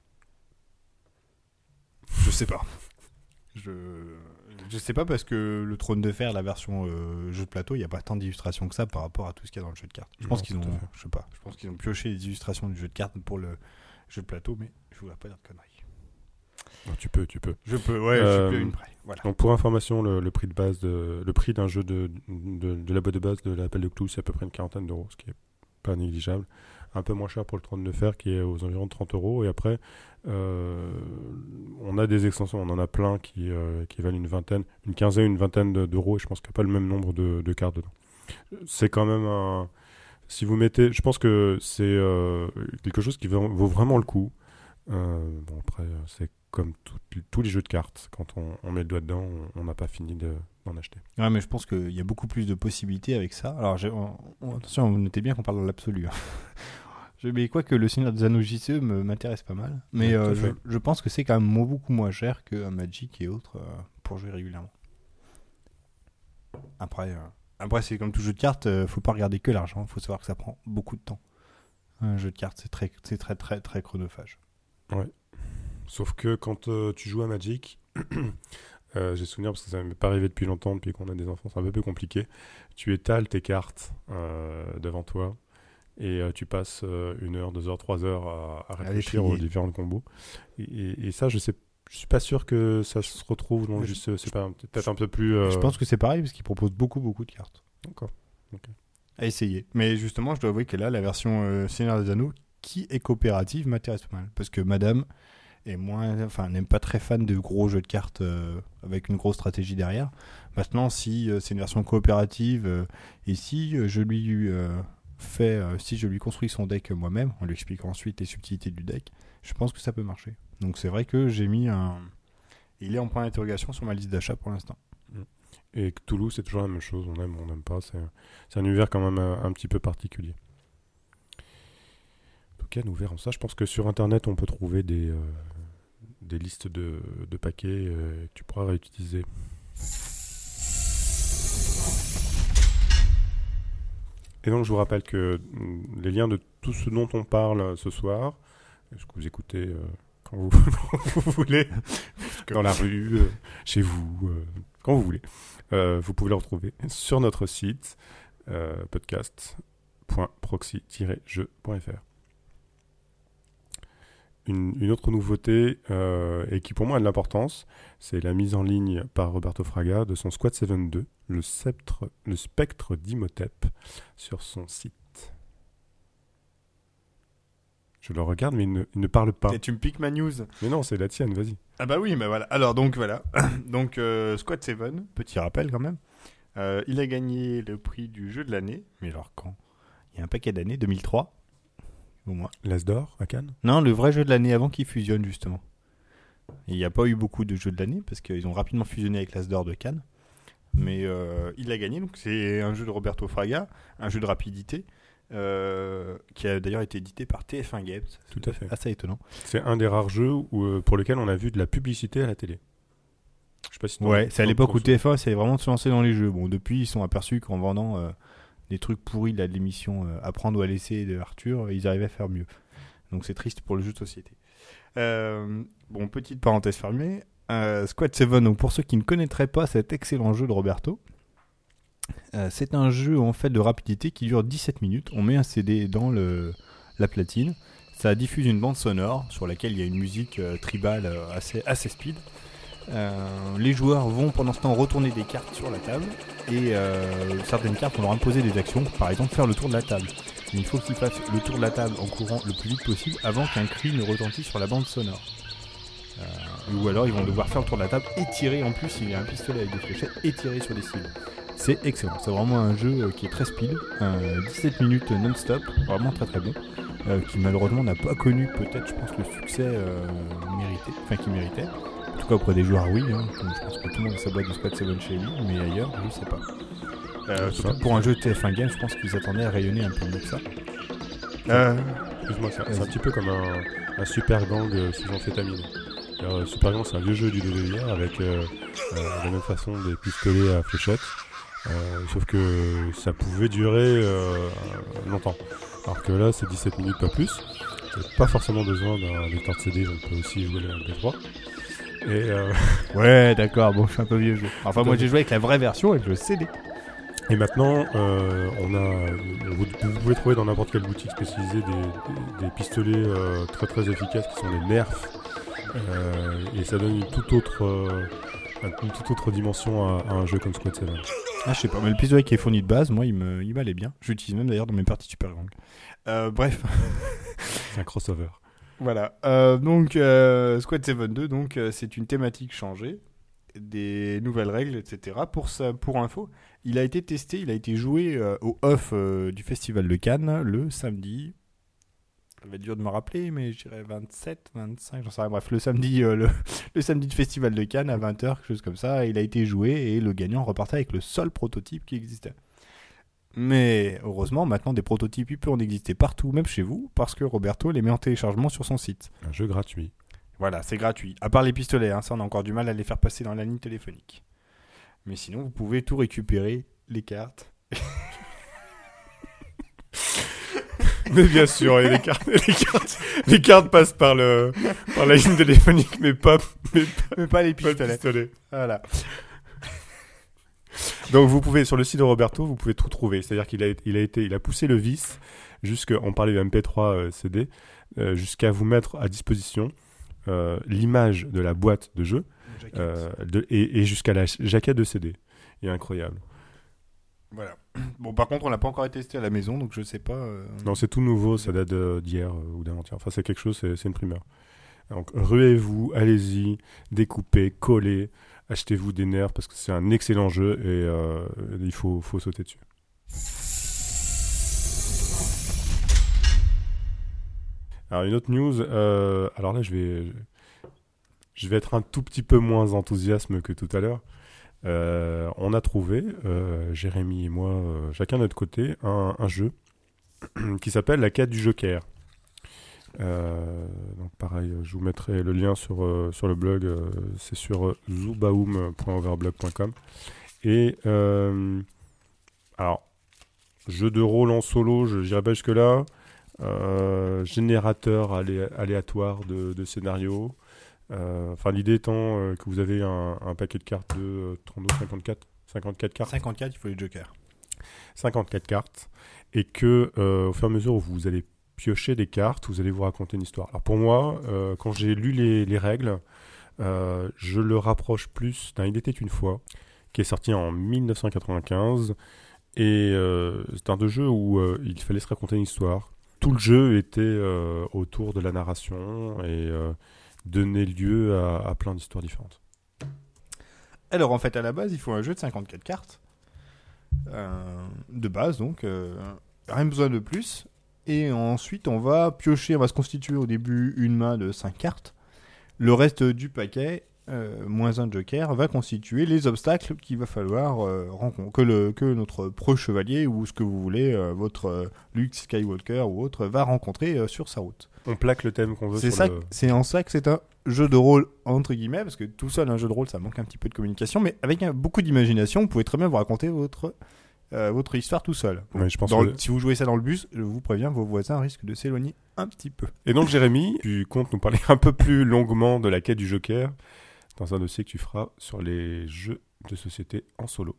Je sais pas. Je je sais pas parce que le Trône de Fer, la version euh, jeu de plateau, il y a pas tant d'illustrations que ça par rapport à tout ce qu'il y a dans le jeu de cartes. Je pense Non, qu'ils ont, tout à fait. je sais pas, je pense qu'ils ont pioché les illustrations du jeu de cartes pour le jeu de plateau, mais je voudrais pas dire de conneries. Ah, tu peux, tu peux. Je peux, ouais, Euh, je suis plus à une près. Voilà. Donc pour information, le, le prix de base, de, le prix d'un jeu de, de, de la boîte de base de l'Appel de Cthulhu, c'est à peu près une quarantaine d'euros, ce qui est pas négligeable. Un peu moins cher pour le Trône de Fer, qui est aux environs de trente euros. Et après, euh, on a des extensions, on en a plein qui, euh, qui valent une vingtaine, une quinzaine, une vingtaine de- d'euros. Et je pense qu'il n'y a pas le même nombre de, de cartes dedans. C'est quand même un... Si vous mettez... Je pense que c'est euh, quelque chose qui vaut vaut vraiment le coup. Euh, bon, après, euh, c'est comme tout- tous les jeux de cartes. Quand on, on met le doigt dedans, on- on n'a pas fini de- d'en acheter. Ouais, mais je pense qu'il y a beaucoup plus de possibilités avec ça. Alors, j'ai- on- on- attention, vous notez bien qu'on parle dans l'absolu. hein. Je- Mais quoi que le Seigneur des Anneaux J C E me- m'intéresse pas mal. Mais Ouais, tout à euh, je, fait. je pense que c'est quand même mo- beaucoup moins cher qu'un Magic et autres euh, pour jouer régulièrement. Après, euh, après c'est comme tout jeu de cartes, euh, faut pas regarder que l'argent. Faut savoir que ça prend beaucoup de temps. Un jeu de cartes, c'est très, c'est très, très, très chronophage. Sauf que quand euh, tu joues à Magic, euh, j'ai souvenir parce que ça m'est pas arrivé depuis longtemps, depuis qu'on a des enfants, c'est un peu plus compliqué. Tu étales tes cartes euh, devant toi et euh, tu passes euh, une heure, deux heures, trois heures à, à les réfléchir trier. aux différents combos. Et, et- et ça, je sais, je suis pas sûr que ça se retrouve dans le Je- J C E. C'est pas peut-être un peu plus. euh, Je pense que c'est pareil parce qu'ils proposent beaucoup, beaucoup de cartes. D'accord. Ok. À essayer. Mais justement, je dois avouer que là, la version euh, Seigneur des Anneaux, qui est coopérative, m'intéresse pas mal. Parce que madame est moins, enfin, n'est pas très fan de gros jeux de cartes euh, avec une grosse stratégie derrière. Maintenant, si euh, c'est une version coopérative euh, et si euh, je lui euh, fais, euh, si je lui construis son deck moi-même, en lui expliquant ensuite les subtilités du deck, je pense que ça peut marcher. Donc c'est vrai que j'ai mis un... Il est en point d'interrogation sur ma liste d'achat pour l'instant. Et Cthulhu, c'est toujours la même chose. On aime, on n'aime pas. C'est, c'est un univers quand même un, un petit peu particulier. En tout cas, nous verrons ça. Je pense que sur Internet, on peut trouver des, euh, des listes de, de paquets euh, que tu pourras réutiliser. Et donc, je vous rappelle que mm, les liens de tout ce dont on parle ce soir, ce que vous écoutez euh, quand vous, vous voulez, dans la rue, euh, chez vous, euh, quand vous voulez, euh, vous pouvez le retrouver sur notre site euh, podcast point proxy tiret jeu point f r. Une, une autre nouveauté, euh, et qui pour moi a de l'importance, c'est la mise en ligne par Roberto Fraga de son Squad sept deux, le, sceptre, le spectre d'Imhotep, sur son site. Je le regarde, mais il ne, il ne parle pas. Et tu me piques ma news. Mais non, c'est la tienne, vas-y. Ah bah oui, bah voilà. Alors donc voilà. donc euh, Squad sept, petit rappel quand même. Euh, il a gagné le prix du jeu de l'année. Mais alors quand? Il y a un paquet d'années, deux mille trois. Au moins. L'As d'or à Cannes. Non, le vrai jeu de l'année avant qu'il fusionne justement. Et il n'y a pas eu beaucoup de jeux de l'année parce qu'ils ont rapidement fusionné avec l'As d'or de Cannes. Mais euh, il a gagné, donc c'est un jeu de Roberto Fraga, un jeu de rapidité, euh, qui a d'ailleurs été édité par T F un Games. Tout à fait. Assez étonnant. C'est un des rares jeux où, euh, pour lequel on a vu de la publicité à la télé. Je sais pas si Ouais, c'est à l'époque où T F un essayait vraiment de se lancer dans les jeux. Bon, depuis, ils sont aperçus qu'en vendant euh, des trucs pourris là, de l'émission euh, Apprendre ou à laisser de Arthur, ils arrivaient à faire mieux. Donc c'est triste pour le jeu de société. Euh, bon, petite parenthèse fermée. Euh, Squad sept, donc pour ceux qui ne connaîtraient pas cet excellent jeu de Roberto, euh, c'est un jeu en fait de rapidité qui dure dix-sept minutes. On met un C D dans le, la platine. Ça diffuse une bande sonore sur laquelle il y a une musique euh, tribale euh, assez, assez speed. Euh, les joueurs vont pendant ce temps retourner des cartes sur la table et euh, certaines cartes vont leur imposer des actions, par exemple faire le tour de la table. Mais il faut qu'ils fassent le tour de la table en courant le plus vite possible avant qu'un cri ne retentisse sur la bande sonore. Euh, ou alors ils vont devoir faire le tour de la table et tirer, en plus il y a un pistolet avec des fléchettes et tirer sur des cibles. C'est excellent, c'est vraiment un jeu qui est très speed, euh, dix-sept minutes non-stop, vraiment très très bon, euh, qui malheureusement n'a pas connu peut-être je pense le succès euh, mérité, enfin qui méritait. En tout cas auprès des joueurs oui, hein, je pense que tout le monde a sa boîte de Squad sept chez lui, mais ailleurs je sais pas. Euh, surtout pour un jeu T F un Game, je pense qu'ils attendaient à rayonner un peu mieux que ça. Euh, Excuse-moi, c'est, c'est un petit peu comme un, un super gang euh, sous amphétamine. Alors, super gang, c'est un vieux jeu du D V R avec euh, euh, de la même façon des pistolets à fléchettes, euh, sauf que ça pouvait durer euh, longtemps. Alors que là, c'est dix-sept minutes, pas plus. Vous n'avez pas forcément besoin d'un lecteur de C D, on peut aussi jouer le M P trois. Et euh... ouais, d'accord, bon, je suis un peu vieux jeu. Enfin, moi j'ai joué avec la vraie version, avec le C D. Et maintenant, euh, on a, vous, vous pouvez trouver dans n'importe quelle boutique spécialisée des, des, des pistolets euh, très très efficaces qui sont des Nerf. Euh, et ça donne une toute autre, euh, une toute autre dimension à, à un jeu comme Squad sept. Ah, je sais pas, mais le pistolet qui est fourni de base, moi, il, me, il m'allait bien. J'utilise même d'ailleurs dans mes parties Super Gang. Euh, bref. C'est un crossover. Voilà. Euh, donc, euh, Squad sept deux, donc, euh, c'est une thématique changée, des nouvelles règles, et cetera. Pour, ça, pour info, il a été testé, il a été joué euh, au off euh, du Festival de Cannes le samedi. Ça va être dur de me rappeler, mais je dirais vingt-sept, vingt-cinq, j'en sais rien. Bref, le samedi, euh, le, le samedi du Festival de Cannes à vingt heures, quelque chose comme ça. Il a été joué et le gagnant repartait avec le seul prototype qui existait. Mais heureusement, maintenant, des prototypes, il peut en exister partout, même chez vous, parce que Roberto les met en téléchargement sur son site. Un jeu gratuit. Voilà, c'est gratuit. À part les pistolets, hein, ça on a encore du mal à les faire passer dans la ligne téléphonique. Mais sinon, vous pouvez tout récupérer, les cartes. Mais bien sûr, les cartes, les cartes, les cartes passent par le, par la ligne téléphonique, mais pas, mais pas, mais pas les pistolets. Pas le pistolet. Voilà. Donc vous pouvez sur le site de Roberto, vous pouvez tout trouver. C'est-à-dire qu'il a, il a été, il a poussé le vice jusqu'à, on parlait de M P trois euh, C D, euh, jusqu'à vous mettre à disposition euh, l'image de la boîte de jeu euh, de, et, et jusqu'à la jaquette de C D. Il est incroyable. Voilà. Bon, par contre, on l'a pas encore testé à la maison, donc je sais pas. Euh... Non, c'est tout nouveau, ça date d'hier euh, ou d'avant-hier. Enfin, c'est quelque chose, c'est, c'est une primeur. Donc, ruez-vous, allez-y, découpez, collez, achetez-vous des nerfs parce que c'est un excellent jeu et euh, il faut, faut sauter dessus. Alors, une autre news. Euh, alors là, je vais, je vais être un tout petit peu moins enthousiaste que tout à l'heure. Euh, on a trouvé, euh, Jérémy et moi, euh, chacun de notre côté, un, un jeu qui s'appelle La quête du Joker. Euh, donc pareil, je vous mettrai le lien sur, euh, sur le blog, euh, c'est sur euh, zoobaoum point overblog point com. Et euh, alors, jeu de rôle en solo, je n'irai pas jusque-là. Euh, générateur alé- aléatoire de, de scénarios. Enfin, euh, l'idée étant euh, que vous avez un, un paquet de cartes de euh, trente-deux, cinquante-quatre, cinquante-quatre cartes. cinquante-quatre, il faut les jokers. cinquante-quatre cartes. Et que, euh, au fur et à mesure où vous allez piocher des cartes, vous allez vous raconter une histoire. Alors, pour moi, euh, quand j'ai lu les, les règles, euh, je le rapproche plus d'un Il était une fois, qui est sorti en dix-neuf cent quatre-vingt-quinze. Et euh, c'est un de jeux où euh, il fallait se raconter une histoire. Tout le jeu était euh, autour de la narration et. Euh, donner lieu à, à plein d'histoires différentes. Alors en fait à la base il faut un jeu de cinquante-quatre cartes euh, de base donc euh, rien besoin de plus et ensuite on va piocher, on va se constituer au début une main de cinq cartes. Le reste du paquet euh, moins un joker va constituer les obstacles qu'il va falloir euh, rencontrer, que, le, que notre pro-chevalier ou ce que vous voulez, euh, votre euh, Luke Skywalker ou autre, va rencontrer euh, sur sa route. On plaque le thème qu'on veut C'est, sur ça, le... c'est en ça que c'est un jeu de rôle, entre guillemets, parce que tout seul, un jeu de rôle, ça manque un petit peu de communication, mais avec un, beaucoup d'imagination, vous pouvez très bien vous raconter votre, euh, votre histoire tout seul. Ouais, je pense Dans que... le, si vous jouez ça dans le bus, je vous préviens, vos voisins risquent de s'éloigner un petit peu. Et donc, Jérémy, tu comptes nous parler un peu plus longuement de la quête du Joker dans un dossier que tu feras sur les jeux de société en solo.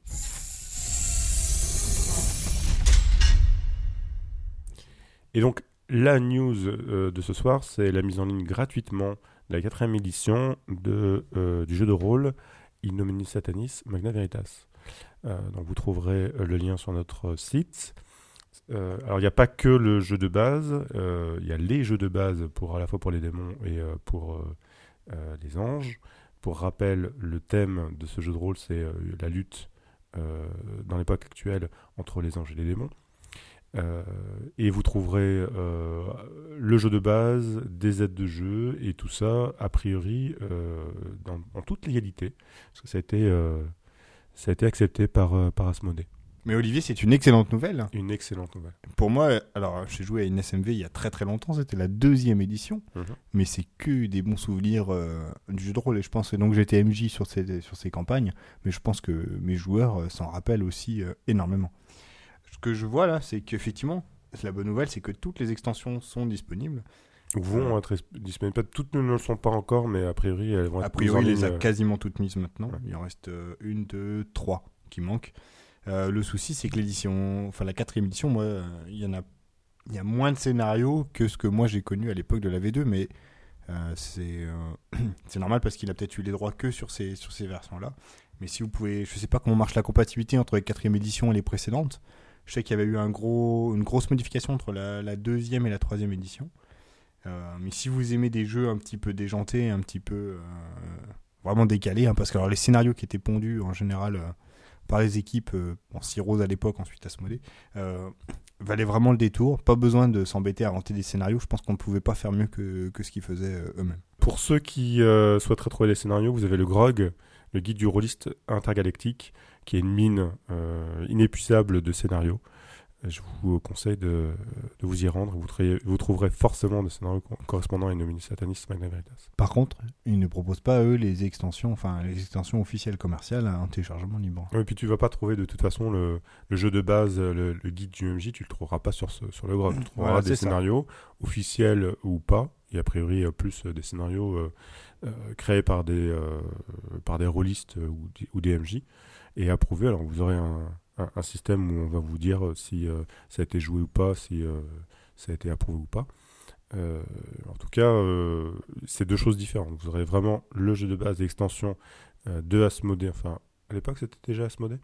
Et donc, la news euh, de ce soir, c'est la mise en ligne gratuitement de la quatrième édition de, euh, du jeu de rôle In Nomine Satanis Magna Veritas. Euh, donc, vous trouverez euh, le lien sur notre site. Euh, alors, il n'y a pas que le jeu de base, euh, il y a les jeux de base pour, à la fois pour les démons et euh, pour euh, euh, les anges. Pour rappel, le thème de ce jeu de rôle, c'est euh, la lutte euh, dans l'époque actuelle entre les anges et les démons. Euh, et vous trouverez euh, le jeu de base, des aides de jeu, et tout ça, a priori, euh, dans, en toute légalité, parce que ça a été, euh, ça a été accepté par, euh, par Asmodée. Mais Olivier, c'est une excellente nouvelle. Une excellente nouvelle. Pour moi, alors j'ai joué à une S M V il y a très très longtemps, c'était la deuxième édition, Mmh. mais c'est que des bons souvenirs euh, du jeu de rôle. Et je pense que donc j'étais M J sur ces, sur ces campagnes, mais je pense que mes joueurs euh, s'en rappellent aussi euh, énormément. Ce que je vois là, c'est qu'effectivement, la bonne nouvelle, c'est que toutes les extensions sont disponibles. Vont être disponibles. Toutes ne le sont pas encore, mais a priori, elles vont être A priori, mises en il les a ligne. quasiment toutes mises maintenant. Ouais. Il en reste euh, une, deux, trois qui manquent. Euh, le souci, c'est que l'édition, enfin la quatrième édition, moi, euh, il y en a, il y a moins de scénarios que ce que moi j'ai connu à l'époque de la V deux, mais euh, c'est, euh, c'est normal parce qu'il a peut-être eu les droits que sur ces, sur ces versions-là. Mais si vous pouvez, je sais pas comment marche la compatibilité entre la quatrième édition et les précédentes. Je sais qu'il y avait eu un gros, une grosse modification entre la, la deuxième et la troisième édition. Euh, mais si vous aimez des jeux un petit peu déjantés, un petit peu euh, vraiment décalés, hein, parce que alors, les scénarios qui étaient pondus en général euh, par les équipes, euh, en Cyrose à l'époque, ensuite Asmodée, euh, valaient vraiment le détour. Pas besoin de s'embêter à inventer des scénarios. Je pense qu'on ne pouvait pas faire mieux que, que ce qu'ils faisaient euh, eux-mêmes. Pour ceux qui euh, souhaiteraient trouver des scénarios, vous avez le G R O G, le guide du rôliste intergalactique, qui est une mine euh, inépuisable de scénarios. Je vous conseille de, de vous y rendre. Vous, trouverez, vous trouverez forcément des scénarios correspondant à In Nomine Satanis Magna Veritas. Par contre, ils ne proposent pas, eux, les extensions, enfin les extensions officielles commerciales en téléchargement libre. Et puis tu ne vas pas trouver de toute façon le, le jeu de base, le, le guide du M J, tu ne le trouveras pas sur, ce, sur le G R O G. Tu trouveras Voilà, des c'est ça. scénarios officiels ou pas. Et a priori plus des scénarios euh, euh, créés par des, euh, par des rôlistes ou, ou des M J et approuvés. Alors vous aurez un, un, un système où on va vous dire si euh, ça a été joué ou pas, si euh, ça a été approuvé ou pas. Euh, en tout cas, euh, c'est deux choses différentes. Vous aurez vraiment le jeu de base d'extension euh, de Asmodée. Enfin, à l'époque, c'était déjà Asmodée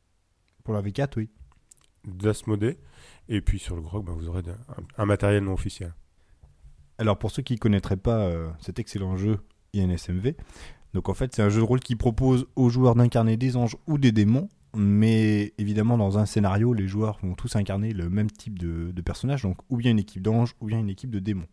Pour la V quatre, oui. d'Asmodée. Et puis sur le G R O G, bah, vous aurez de, un, un matériel non officiel. Alors pour ceux qui ne connaîtraient pas euh, cet excellent jeu I N S M V, donc en fait c'est un jeu de rôle qui propose aux joueurs d'incarner des anges ou des démons, mais évidemment dans un scénario les joueurs vont tous incarner le même type de, de personnage, donc ou bien une équipe d'anges ou bien une équipe de démons.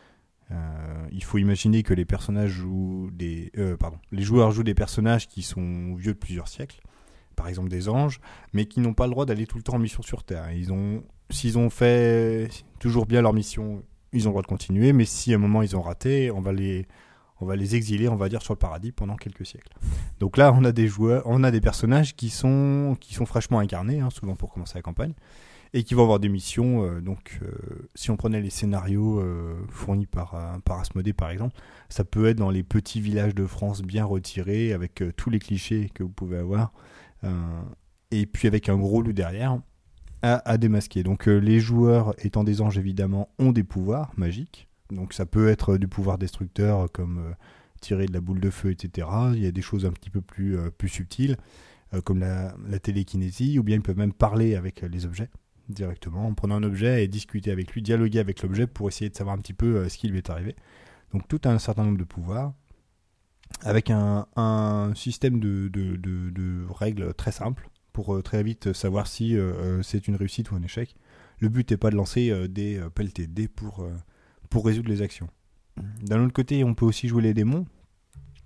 Euh, il faut imaginer que les personnages jouent des, euh, pardon, les joueurs jouent des personnages qui sont vieux de plusieurs siècles, par exemple des anges, mais qui n'ont pas le droit d'aller tout le temps en mission sur Terre. Ils ont, s'ils ont fait toujours bien leur mission, ils ont le droit de continuer, mais si à un moment ils ont raté, on va les, on va les exiler, on va dire, sur le paradis pendant quelques siècles. Donc là, on a des joueurs, on a des personnages qui sont, qui sont fraîchement incarnés, hein, souvent pour commencer la campagne, et qui vont avoir des missions. Euh, donc, euh, si on prenait les scénarios euh, fournis par, euh, par Asmodée, par exemple, ça peut être dans les petits villages de France bien retirés, avec euh, tous les clichés que vous pouvez avoir, euh, et puis avec un gros loup derrière. À, à démasquer. Donc euh, les joueurs étant des anges évidemment ont des pouvoirs magiques. Donc ça peut être du pouvoir destructeur comme euh, tirer de la boule de feu, et cetera. Il y a des choses un petit peu plus, euh, plus subtiles euh, comme la, la télékinésie, ou bien ils peuvent même parler avec les objets directement en prenant un objet et discuter avec lui, dialoguer avec l'objet pour essayer de savoir un petit peu euh, ce qui lui est arrivé. Donc tout a un certain nombre de pouvoirs avec un, un système de, de, de, de règles très simple pour euh, très vite savoir si euh, c'est une réussite ou un échec. Le but n'est pas de lancer euh, des euh, pelletés de dés pour, euh, pour résoudre les actions. D'un autre côté, on peut aussi jouer les démons.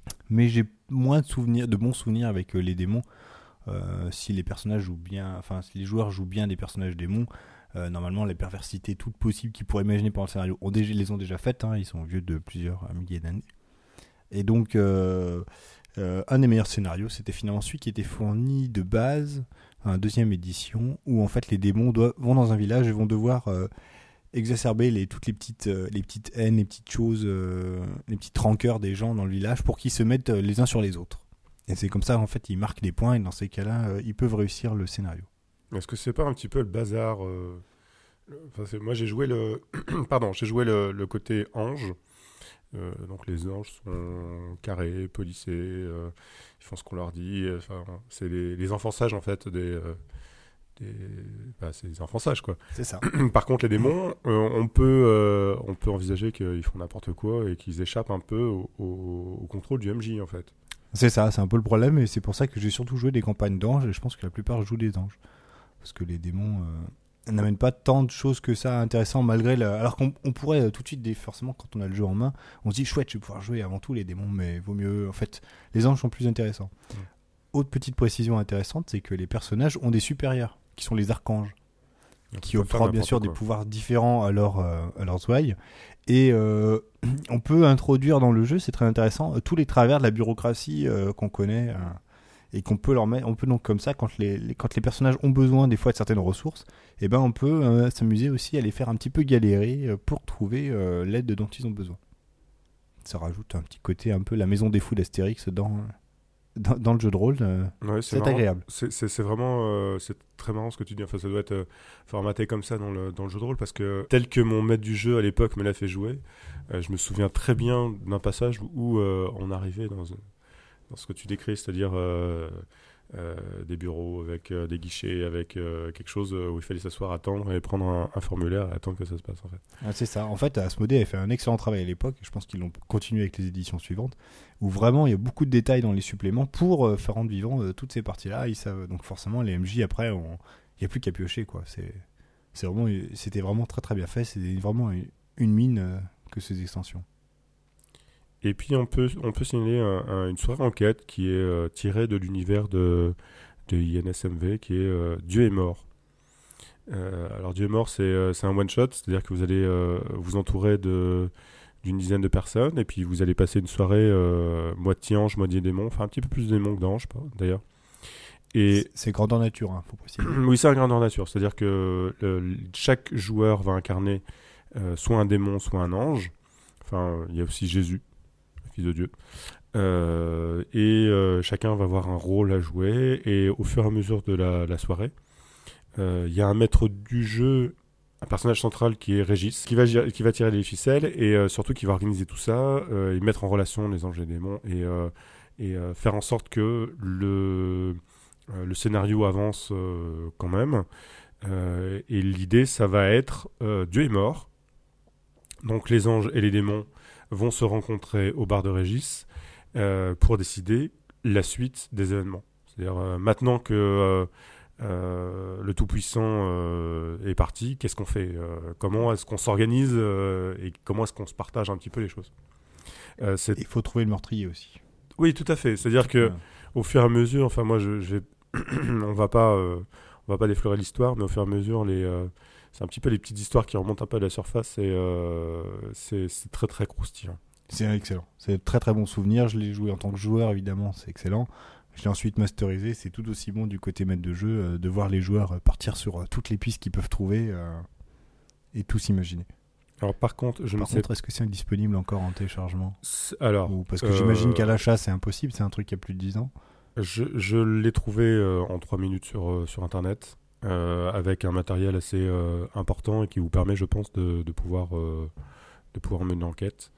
Mais j'ai moins de souvenirs, de bons souvenirs avec euh, les démons. Euh, si les personnages jouent bien, enfin si les joueurs jouent bien des personnages démons, euh, normalement les perversités toutes possibles qu'ils pourraient imaginer pendant le scénario ont déjà, les ont déjà faites. Hein, ils sont vieux de plusieurs milliers d'années. Et donc euh, euh, un des meilleurs scénarios, c'était finalement celui qui était fourni de base, un deuxième édition, où en fait les démons doivent, vont dans un village et vont devoir euh, exacerber les, toutes les petites, euh, les petites haines, les petites choses, euh, les petites rancœurs des gens dans le village pour qu'ils se mettent euh, les uns sur les autres. Et c'est comme ça, en fait, ils marquent des points et dans ces cas-là, euh, ils peuvent réussir le scénario. Est-ce que c'est pas un petit peu le bazar euh, le- enfin, c'est- Moi, j'ai joué le, pardon, j'ai joué le, le côté ange. Euh, donc les anges sont carrés, polissés, euh, ils font ce qu'on leur dit. Enfin, c'est les, les enfants sages en fait des, euh, des, bah, c'est des enfants sages quoi. C'est ça. Par contre, les démons, euh, on peut, euh, on peut envisager qu'ils font n'importe quoi et qu'ils échappent un peu au, au- au contrôle du M J en fait. C'est ça, c'est un peu le problème et c'est pour ça que j'ai surtout joué des campagnes d'anges et je pense que la plupart jouent des anges. Parce que les démons euh, n'amènent pas tant de choses que ça intéressantes malgré la... Alors qu'on on pourrait euh, tout de suite, dès- forcément, quand on a le jeu en main, on se dit chouette, je vais pouvoir jouer avant tout les démons, mais vaut mieux... En fait, les anges sont plus intéressants. Mm. Autre petite précision intéressante, c'est que les personnages ont des supérieurs, qui sont les archanges, Donc, qui on peut faire octroient bien n'importe sûr quoi. des pouvoirs différents à, leur, euh, à leurs ouailles. Et euh, on peut introduire dans le jeu, c'est très intéressant, euh, tous les travers de la bureaucratie euh, qu'on connaît euh, et qu'on peut leur mettre. On peut donc comme ça, quand les, les- quand les personnages ont besoin des fois de certaines ressources, eh ben on peut euh, s'amuser aussi à les faire un petit peu galérer euh, pour trouver euh, l'aide dont ils ont besoin. Ça rajoute un petit côté un peu la maison des fous d'Astérix dans, dans, dans le jeu de rôle. euh, Ouais, c'est marrant. agréable. C'est, c'est, c'est vraiment, euh, c'est très marrant ce que tu dis. Enfin, ça doit être euh, formaté comme ça dans le, dans le jeu de rôle parce que tel que mon maître du jeu à l'époque me l'a fait jouer, euh, je me souviens très bien d'un passage où euh, on arrivait dans, dans ce que tu décris, c'est-à-dire euh, euh, des bureaux avec euh, des guichets, avec euh, quelque chose où il fallait s'asseoir, attendre et prendre un, un formulaire et attendre que ça se passe en fait. Ah, c'est ça. En fait, Asmodée avait fait un excellent travail à l'époque. Je pense qu'ils l'ont continué avec les éditions suivantes, où vraiment il y a beaucoup de détails dans les suppléments pour euh, faire rendre vivant euh, toutes ces parties-là. Ils savent donc forcément les M J après, on... il n'y a plus qu'à piocher quoi. C'est, c'est vraiment, c'était vraiment très très bien fait. C'est vraiment une, une mine euh, que ces extensions. Et puis on peut, on peut signaler un- un- une soirée enquête qui est euh, tirée de l'univers de, de I N S M V qui est euh, Dieu est mort. Euh, alors Dieu est mort, c'est, euh, c'est un one-shot, c'est-à-dire que vous allez euh, vous entourer de, d'une dizaine de personnes et puis vous allez passer une soirée euh, moitié ange, moitié démon, enfin un petit peu plus démon que d'ange pas, d'ailleurs. Et C'est, c'est grandeur nature, hein, faut préciser. oui, c'est un grandeur nature, c'est-à-dire que le- chaque joueur va incarner euh, soit un démon, soit un ange. Enfin, il y a aussi Jésus, le Fils de Dieu. Euh, et euh, chacun va avoir un rôle à jouer. Et au fur et à mesure de la, la soirée, euh, il y a un maître du jeu, un personnage central qui est Régis, qui va, gi- qui va tirer les ficelles et euh, surtout qui va organiser tout ça euh, et mettre en relation les anges et les démons et, euh, et euh, faire en sorte que le, euh, le scénario avance euh, quand même. Euh, et l'idée, ça va être euh, Dieu est mort. Donc les anges et les démons vont se rencontrer au bar de Régis euh, pour décider la suite des événements. C'est-à-dire euh, maintenant que euh, euh, le Tout-Puissant euh, est parti, qu'est-ce qu'on fait euh, Comment est-ce qu'on s'organise euh, et comment est-ce qu'on se partage un petit peu les choses euh, c'est... Il faut trouver le meurtrier aussi. Oui, tout à fait. C'est-à-dire que Ouais. au fur et à mesure, enfin moi, je, je vais, on va pas, euh, on va pas déflorer l'histoire, mais au fur et à mesure, les, euh, c'est un petit peu les petites histoires qui remontent un peu à la surface et euh, c'est, c'est très très croustillant. C'est excellent. C'est un très très bon souvenir. Je l'ai joué en tant que joueur, évidemment, c'est excellent. Je l'ai ensuite masterisé. C'est tout aussi bon du côté maître de jeu euh, de voir les joueurs euh, partir sur euh, toutes les pistes qu'ils peuvent trouver euh, et tout s'imaginer. Alors par contre, je Par ne sais contre, est-ce que c'est disponible encore en téléchargement pas. Alors, Ou parce que euh, j'imagine qu'à l'achat, c'est impossible. C'est un truc qui a plus de dix ans. je, je l'ai trouvé euh, en trois minutes sur, euh, sur Internet, euh, avec un matériel assez euh, important et qui vous permet, je pense, de, de, pouvoir, euh, de pouvoir mener l'enquête.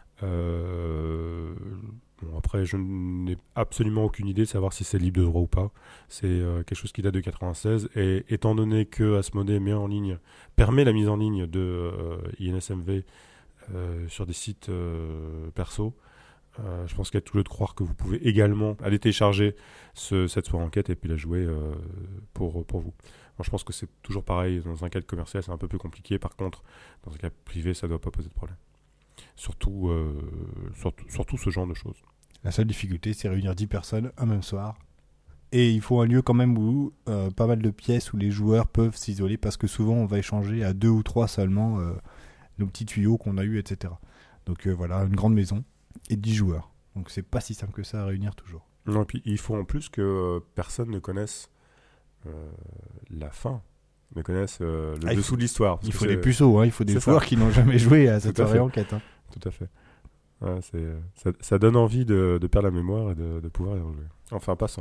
Euh, bon, après, je n'ai absolument aucune idée de savoir si c'est libre de droit ou pas. C'est euh, quelque chose qui date de quatre-vingt-seize. Et étant donné que Asmodée met en ligne, permet la mise en ligne de euh, I N S M V euh, sur des sites euh, perso, Euh, je pense qu'il y a tout lieu de croire que vous pouvez également aller télécharger ce, cette soirée enquête et puis la jouer euh, pour, pour vous. Alors, je pense que c'est toujours pareil, dans un cadre commercial c'est un peu plus compliqué, par contre dans un cadre privé ça ne doit pas poser de problème. Surtout, euh, surtout, surtout ce genre de choses. La seule difficulté, c'est réunir dix personnes un même soir. Et il faut un lieu quand même où euh, pas mal de pièces où les joueurs peuvent s'isoler parce que souvent on va échanger à deux ou trois seulement euh, nos petits tuyaux qu'on a eus, et cetera. Donc euh, voilà, une grande maison et dix joueurs. Donc c'est pas si simple que ça à réunir toujours. Non, et puis il faut en plus que euh, personne ne connaisse euh, la fin, ne connaisse euh, le Ah, il dessous faut- de l'histoire. parce Il que faut c'est- des puceaux, hein, il faut des c'est joueurs ça. qui n'ont jamais joué à cette Tout à soirée fait. enquête. Hein. Tout à fait. Ouais, c'est, euh, ça, ça donne envie de, de perdre la mémoire et de, de pouvoir y rejouer. Enfin, passons.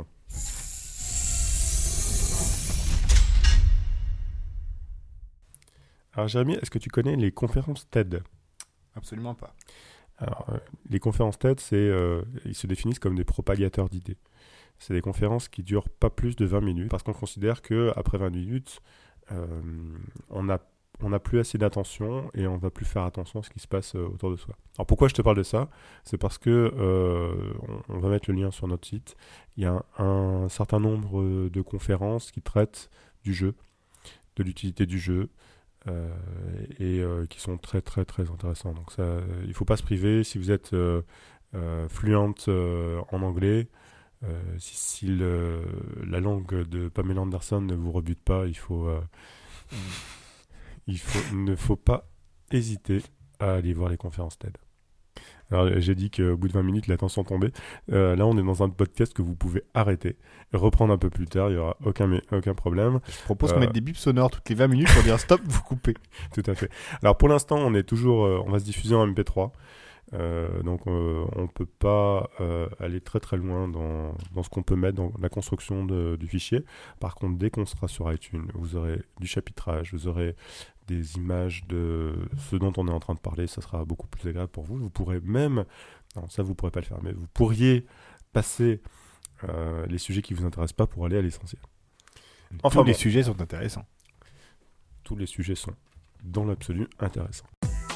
Alors Jérémy, est-ce que tu connais les conférences TED? Absolument pas. Alors, euh, les conférences TED, c'est, euh, ils se définissent comme des propagateurs d'idées. C'est des conférences qui durent pas plus de vingt minutes parce qu'on considère qu'après vingt minutes, euh, on n'a on n'a plus assez d'attention et on va plus faire attention à ce qui se passe euh, autour de soi. Alors pourquoi je te parle de ça? C'est parce que euh, on, on va mettre le lien sur notre site. Il y a un, un certain nombre de conférences qui traitent du jeu, de l'utilité du jeu, euh, et euh, qui sont très très très intéressants. Donc ça, euh, il faut pas se priver. Si vous êtes euh, euh, fluente euh, en anglais, euh, si, si le, la langue de Pamela Anderson ne vous rebute pas, il faut, euh, il faut, ne faut pas hésiter à aller voir les conférences TED. Alors, j'ai dit qu'au bout de vingt minutes, la tension tombait. Euh, là, on est dans un podcast que vous pouvez arrêter et reprendre un peu plus tard. Il n'y aura aucun, mais, aucun problème. Je propose Euh, qu'on mette des bips sonores toutes les vingt minutes pour dire stop, vous coupez. Tout à fait. Alors, pour l'instant, on est toujours, euh, on va se diffuser en M P trois. Euh, donc, euh, on ne peut pas euh, aller très très loin dans, dans ce qu'on peut mettre dans la construction de, du fichier. Par contre, dès qu'on sera sur iTunes, vous aurez du chapitrage, vous aurez des images de ce dont on est en train de parler. Ça sera beaucoup plus agréable pour vous. Vous pourrez même, non, ça vous pourrez pas le faire, mais vous pourriez passer euh, les sujets qui vous intéressent pas pour aller à l'essentiel. Enfin, Tous les bon. sujets sont intéressants. Tous les sujets sont dans l'absolu intéressants.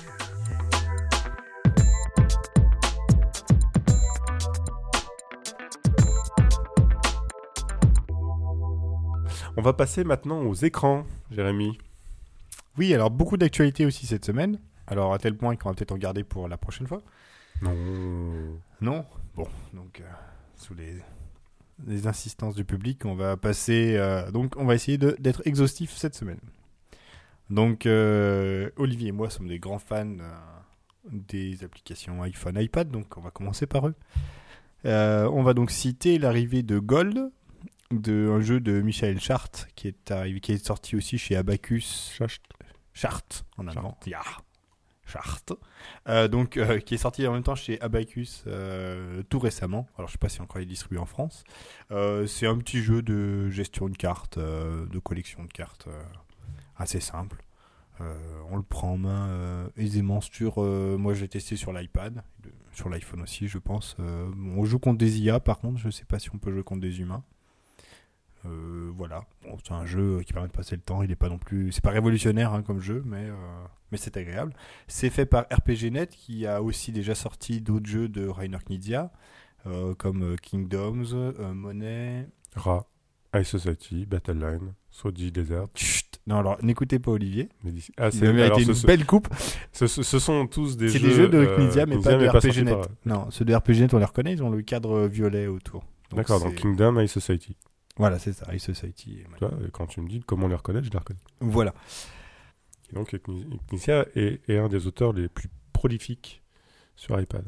On va passer maintenant aux écrans, Jérémy. Oui, alors beaucoup d'actualités aussi cette semaine. Alors à tel point qu'on va peut-être en garder pour la prochaine fois. Non. Non. Bon, donc euh, sous les, les insistances du public, on va passer. euh, donc on va essayer de- d'être exhaustif cette semaine. Donc euh, Olivier et moi sommes des grands fans euh, des applications iPhone, iPad, donc on va commencer par eux. Euh, on va donc citer l'arrivée de Gold, de un jeu de Michael Chart qui est arrivé, qui est sorti aussi chez Abacus. Chacht. Chart en allemand. Ja. Chart. Euh, donc euh, qui est sorti en même temps chez Abacus euh, tout récemment. Alors je sais pas si encore il est distribué en France. Euh, c'est un petit jeu de gestion de cartes, euh, de collection de cartes, euh, assez simple. Euh, on le prend en main euh, aisément sur. Euh, moi je l'ai testé sur l'iPad, de- sur l'iPhone aussi je pense. Euh, on joue contre des I A par contre, je sais pas si on peut jouer contre des humains. Euh, voilà, bon, c'est un jeu qui permet de passer le temps. Il est pas non plus, c'est pas révolutionnaire hein, comme jeu, mais euh, mais c'est agréable. C'est fait par R P G Net qui a aussi déjà sorti d'autres jeux de Rainer Knizia euh, comme euh, Kingdoms, euh, Monet. Ra, High Society, Battle Line, Sodi Desert. Chut, non alors n'écoutez pas Olivier. Médici- Ah, Il a mérité alors, une ce, ce- belle coupe. ce- ce- ce sont tous des C'est jeux. des jeux de euh, Knizia mais pas de R P G sortis Net. par- Non, ceux de R P G Net on les reconnaît, ils ont le cadre violet autour. Donc, D'accord, c'est- donc Kingdom, High Society. Voilà, c'est ça, High Society. et Tu vois, et quand tu me dis comment les reconnaître, je les reconnais. Voilà. Et donc, Kni- Knizia est, est un des auteurs les plus prolifiques sur iPad.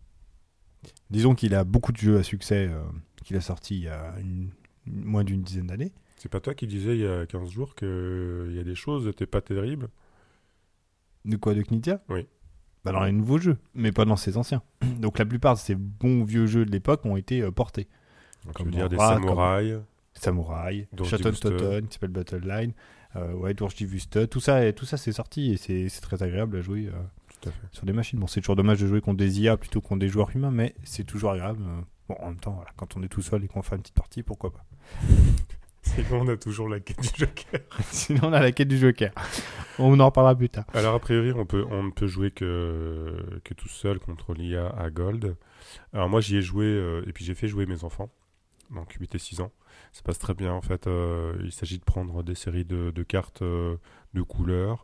Disons qu'il a beaucoup de jeux à succès euh, qu'il a sortis il y a une- moins d'une dizaine d'années. C'est pas toi qui disais il y a quinze jours qu'il y a des choses qui n'étaient pas terribles? De quoi, de Knizia? Oui. Bah dans les nouveaux jeux, mais pas dans ses anciens. Donc la plupart de ces bons vieux jeux de l'époque ont été euh, portés. Donc, Comme je veux dire des Rat, samouraïs. Samouraï, Dorji Shoten Buster. Totten, qui s'appelle Battle Line, euh, ouais, Dorji Buster, tout ça, et tout ça c'est sorti et c'est c'est très agréable à jouer euh, Tout à fait. sur des machines. Bon, c'est toujours dommage de jouer contre des I A plutôt que contre des joueurs humains, mais c'est toujours agréable. euh. Bon, en même temps, voilà, quand on est tout seul et qu'on fait une petite partie, pourquoi pas. Sinon, on a toujours la quête du Joker. Sinon, on a la quête du Joker. On en reparlera plus tard. Alors, a priori, on, peut, on ne peut jouer que, que tout seul contre l'I A à Gold. Alors, moi, j'y ai joué, euh, et puis j'ai fait jouer mes enfants, donc huit et six ans. Ça passe très bien, en fait. Euh, il s'agit de prendre des séries de, de cartes euh, de couleurs,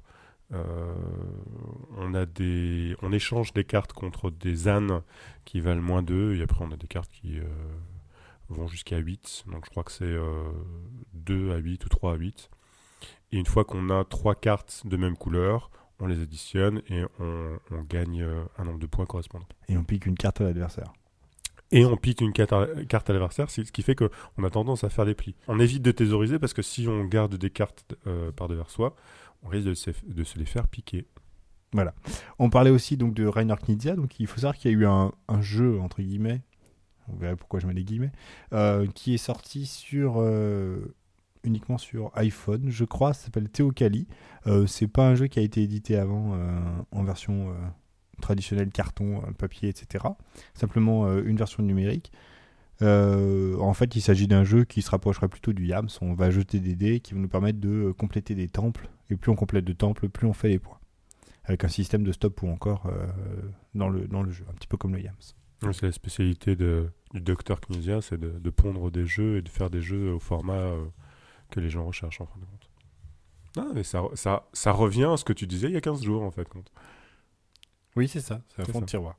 Euh, on a des, on échange des cartes contre des ânes qui valent moins deux, et après on a des cartes qui euh, vont jusqu'à huit. Donc je crois que c'est euh, deux à huit ou trois à huit. Et une fois qu'on a trois cartes de même couleur, on les additionne et on, on gagne un nombre de points correspondant. Et on pique une carte à l'adversaire. Et on pique une carte à, carte à l'adversaire, ce qui fait qu'on a tendance à faire des plis. On évite de thésauriser parce que si on garde des cartes euh, par devers soi, on risque de se, de se les faire piquer. Voilà. On parlait aussi donc de Reiner Knizia, donc il faut savoir qu'il y a eu un, un jeu, entre guillemets, on verra pourquoi je mets les guillemets, euh, qui est sorti sur... Euh, uniquement sur iPhone, je crois, ça s'appelle Teocali. Euh, c'est pas un jeu qui a été édité avant euh, en version euh, traditionnelle, carton, euh, papier, et cetera. Simplement euh, une version numérique. Euh, en fait, il s'agit d'un jeu qui se rapprocherait plutôt du Yams. On va jeter des dés qui vont nous permettre de euh, compléter des temples. Et plus on complète de temples, plus on fait les points. Avec un système de stop ou encore euh, dans, le, dans le jeu, un petit peu comme le Yams. C'est la spécialité de, du docteur Knizia, c'est de, de pondre des jeux et de faire des jeux au format... Euh, que les gens recherchent en fin de compte. Ah, mais ça, ça, ça revient à ce que tu disais il y a quinze jours en fait. Compte. Oui, c'est ça, c'est un c'est fond ça. de tiroir.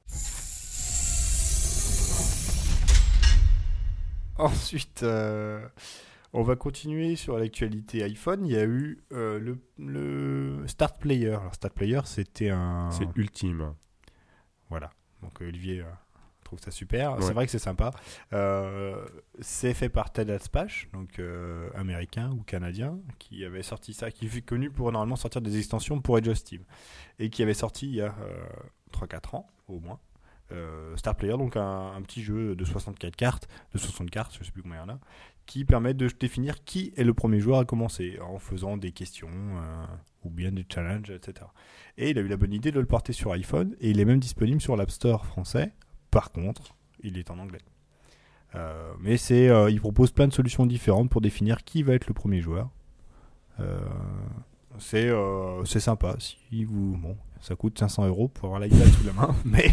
Ensuite, euh, on va continuer sur l'actualité iPhone. Il y a eu euh, le, le Start Player. Alors, Start Player, c'était un... C'est ultime. Voilà, donc Olivier... Euh... trouve ça super, ouais. C'est vrai que c'est sympa. Euh, c'est fait par Ted Aspash, donc euh, américain ou canadien, qui avait sorti ça, qui est connu pour normalement sortir des extensions pour Age of Steam, et qui avait sorti il y a euh, trois quatre ans au moins. Euh, Star Player, donc un, un petit jeu de soixante-quatre cartes, de soixante cartes, je sais plus combien il y en a, qui permet de définir qui est le premier joueur à commencer en faisant des questions euh, ou bien des challenges, et cetera. Et il a eu la bonne idée de le porter sur iPhone, et il est même disponible sur l'App Store français. Par contre, il est en anglais. Euh, mais c'est, euh, il propose plein de solutions différentes pour définir qui va être le premier joueur. Euh, c'est, euh, c'est sympa. Si vous, bon, ça coûte cinq cents euros pour avoir l'iPad sous la main, mais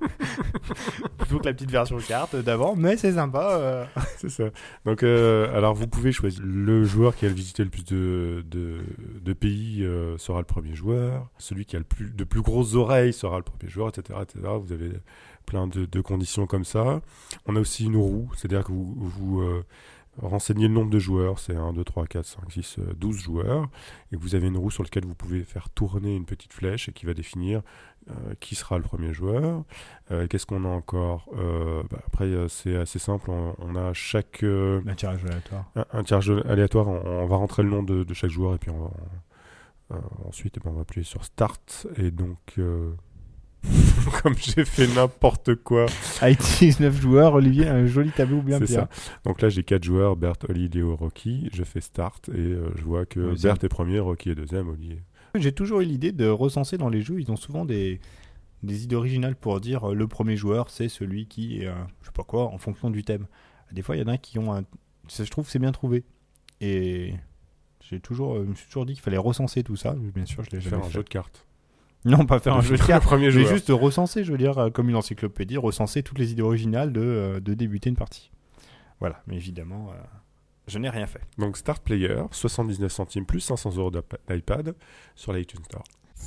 plutôt que la petite version carte d'avant. Mais c'est sympa. Euh. C'est ça. Donc, euh, alors vous pouvez choisir le joueur qui a visité le plus de, de, de pays euh, sera le premier joueur. Celui qui a le plus de plus grosses oreilles sera le premier joueur, et cetera, et cetera. Vous avez plein de, de conditions comme ça. On a aussi une roue, c'est-à-dire que vous, vous euh, renseignez le nombre de joueurs, c'est un, deux, trois, quatre, cinq, six, douze joueurs, et vous avez une roue sur laquelle vous pouvez faire tourner une petite flèche et qui va définir euh, qui sera le premier joueur. Euh, qu'est-ce qu'on a encore euh, bah Après, euh, c'est assez simple, on, on a chaque... Euh, un tirage aléatoire. Un, un tirage aléatoire, on, on va rentrer le nom de, de chaque joueur, et puis on va, on, euh, ensuite eh ben, on va appuyer sur Start, et donc... Euh, comme j'ai fait n'importe quoi. Avec dix-neuf joueurs, Olivier a un joli tableau bien c'est bien. Ça. Donc là, j'ai quatre joueurs, Bert, Oli, Léo, Rocky. Je fais Start et euh, je vois que oui, Bert est premier, Rocky est deuxième, Oli est... J'ai toujours eu l'idée de recenser dans les jeux, ils ont souvent des, des idées originales pour dire euh, le premier joueur, c'est celui qui est, euh, je sais pas quoi, en fonction du thème. Des fois, il y en a qui ont un... Ça, je trouve que c'est bien trouvé. Et j'ai toujours, euh, je me suis toujours dit qu'il fallait recenser tout ça. Bien sûr, je l'ai jamais faire fait. un jeu de cartes. Non, pas faire un jeu de cartes, premier mais joueur. juste recenser, je veux dire, comme une encyclopédie, recenser toutes les idées originales de, de débuter une partie. Voilà, mais évidemment, euh, je n'ai rien fait. Donc Start Player, soixante-dix-neuf centimes plus cinq cents euros d'iPad sur l'iTunes Store.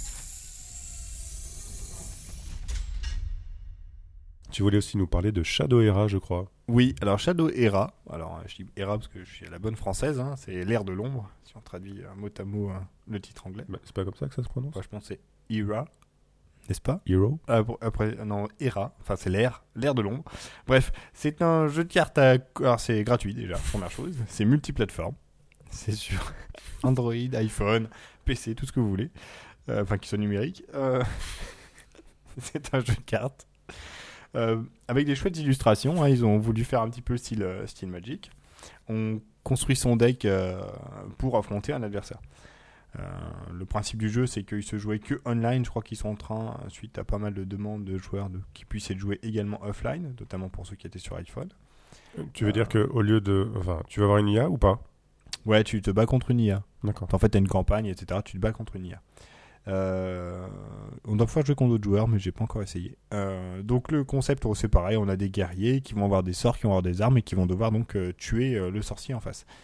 Tu voulais aussi nous parler de Shadow Era, je crois. Oui, alors Shadow Era, alors je dis Era parce que je suis à la bonne française, hein, c'est l'ère de l'ombre, si on traduit euh, mot à mot euh, le titre anglais. Bah, c'est pas comme ça que ça se prononce. Moi, je pense que c'est Era, n'est-ce pas? Hero. euh, Après, non, Era, enfin c'est l'ère, l'ère de l'ombre. Bref, c'est un jeu de cartes, à... alors c'est gratuit déjà, première chose, c'est multiplateforme, c'est sur Android, iPhone, P C, tout ce que vous voulez, euh, enfin qui soit numérique. Euh... c'est un jeu de cartes. Euh, avec des chouettes illustrations, hein, ils ont voulu faire un petit peu style, euh, style Magic. On construit son deck euh, pour affronter un adversaire. Euh, le principe du jeu, c'est qu'il se jouait que online. Je crois qu'ils sont en train, suite à pas mal de demandes de joueurs, de, qui puissent être joués également offline, notamment pour ceux qui étaient sur iPhone. Tu veux euh... dire que au lieu de, enfin, tu vas avoir une I A ou pas? Ouais, tu te bats contre une I A. D'accord. En fait, tu as une campagne, et cetera. Tu te bats contre une I A. Euh, on doit pouvoir jouer contre d'autres joueurs, mais j'ai pas encore essayé. Euh, donc le concept c'est pareil, on a des guerriers qui vont avoir des sorts, qui vont avoir des armes et qui vont devoir donc euh, tuer euh, le sorcier en face.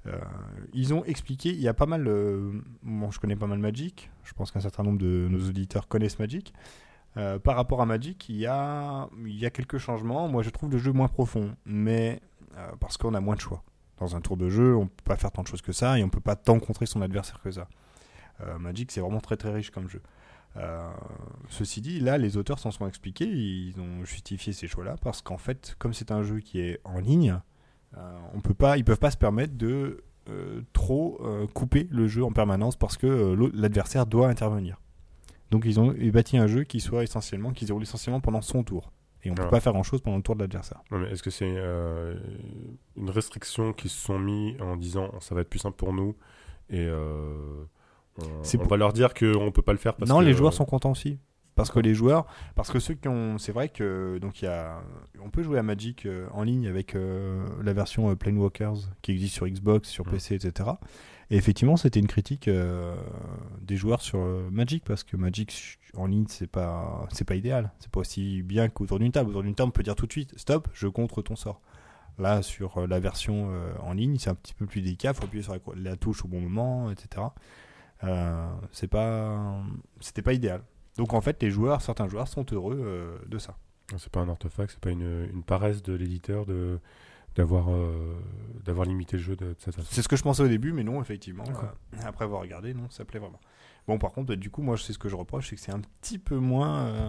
Euh, ils ont expliqué, il y a pas mal, euh, bon, je connais pas mal Magic, je pense qu'un certain nombre de nos auditeurs connaissent Magic. Euh, par rapport à Magic, il y a, il y a quelques changements. Moi, je trouve le jeu moins profond, mais euh, parce qu'on a moins de choix. Dans un tour de jeu, on peut pas faire tant de choses que ça et on peut pas tant contrer son adversaire que ça. Euh, Magic, c'est vraiment très très riche comme jeu. Euh, ceci dit, là, les auteurs s'en sont expliqués, ils ont justifié ces choix-là parce qu'en fait, comme c'est un jeu qui est en ligne, euh, on peut pas, ils peuvent pas se permettre de euh, trop euh, couper le jeu en permanence parce que euh, l'adversaire doit intervenir. Donc ils ont bâti un jeu qui soit essentiellement, qui se déroule essentiellement pendant son tour. Et on ne peut pas faire grand-chose pendant le tour de l'adversaire. Non, mais est-ce que c'est euh, une restriction qui se sont mis en disant ça va être plus simple pour nous et euh, on, on pour... va leur dire qu'on ne peut pas le faire parce non, que... Non, les joueurs sont contents aussi. Parce que les joueurs, parce que ceux qui ont, c'est vrai que donc il y a, on peut jouer à Magic euh, en ligne avec euh, la version euh, Planewalkers qui existe sur Xbox, sur P C, mmh. et cetera. Et effectivement, c'était une critique euh, des joueurs sur euh, Magic parce que Magic en ligne c'est pas, c'est pas idéal, c'est pas aussi bien qu'autour d'une table. Autour d'une table, on peut dire tout de suite, stop, je contre ton sort. Là, sur euh, la version euh, en ligne, c'est un petit peu plus délicat, faut appuyer sur la, la touche au bon moment, et cetera. Euh, c'est pas, c'était pas idéal. Donc en fait, les joueurs, certains joueurs sont heureux euh, de ça. C'est pas un artefact, c'est pas une, une paresse de l'éditeur de, d'avoir, euh, d'avoir limité le jeu de, de cette façon. C'est ce que je pensais au début, mais non, effectivement. Euh, après avoir regardé, non, ça plaît vraiment. Bon, par contre, du coup, moi, je sais ce que je reproche, c'est que c'est un petit peu moins... Euh...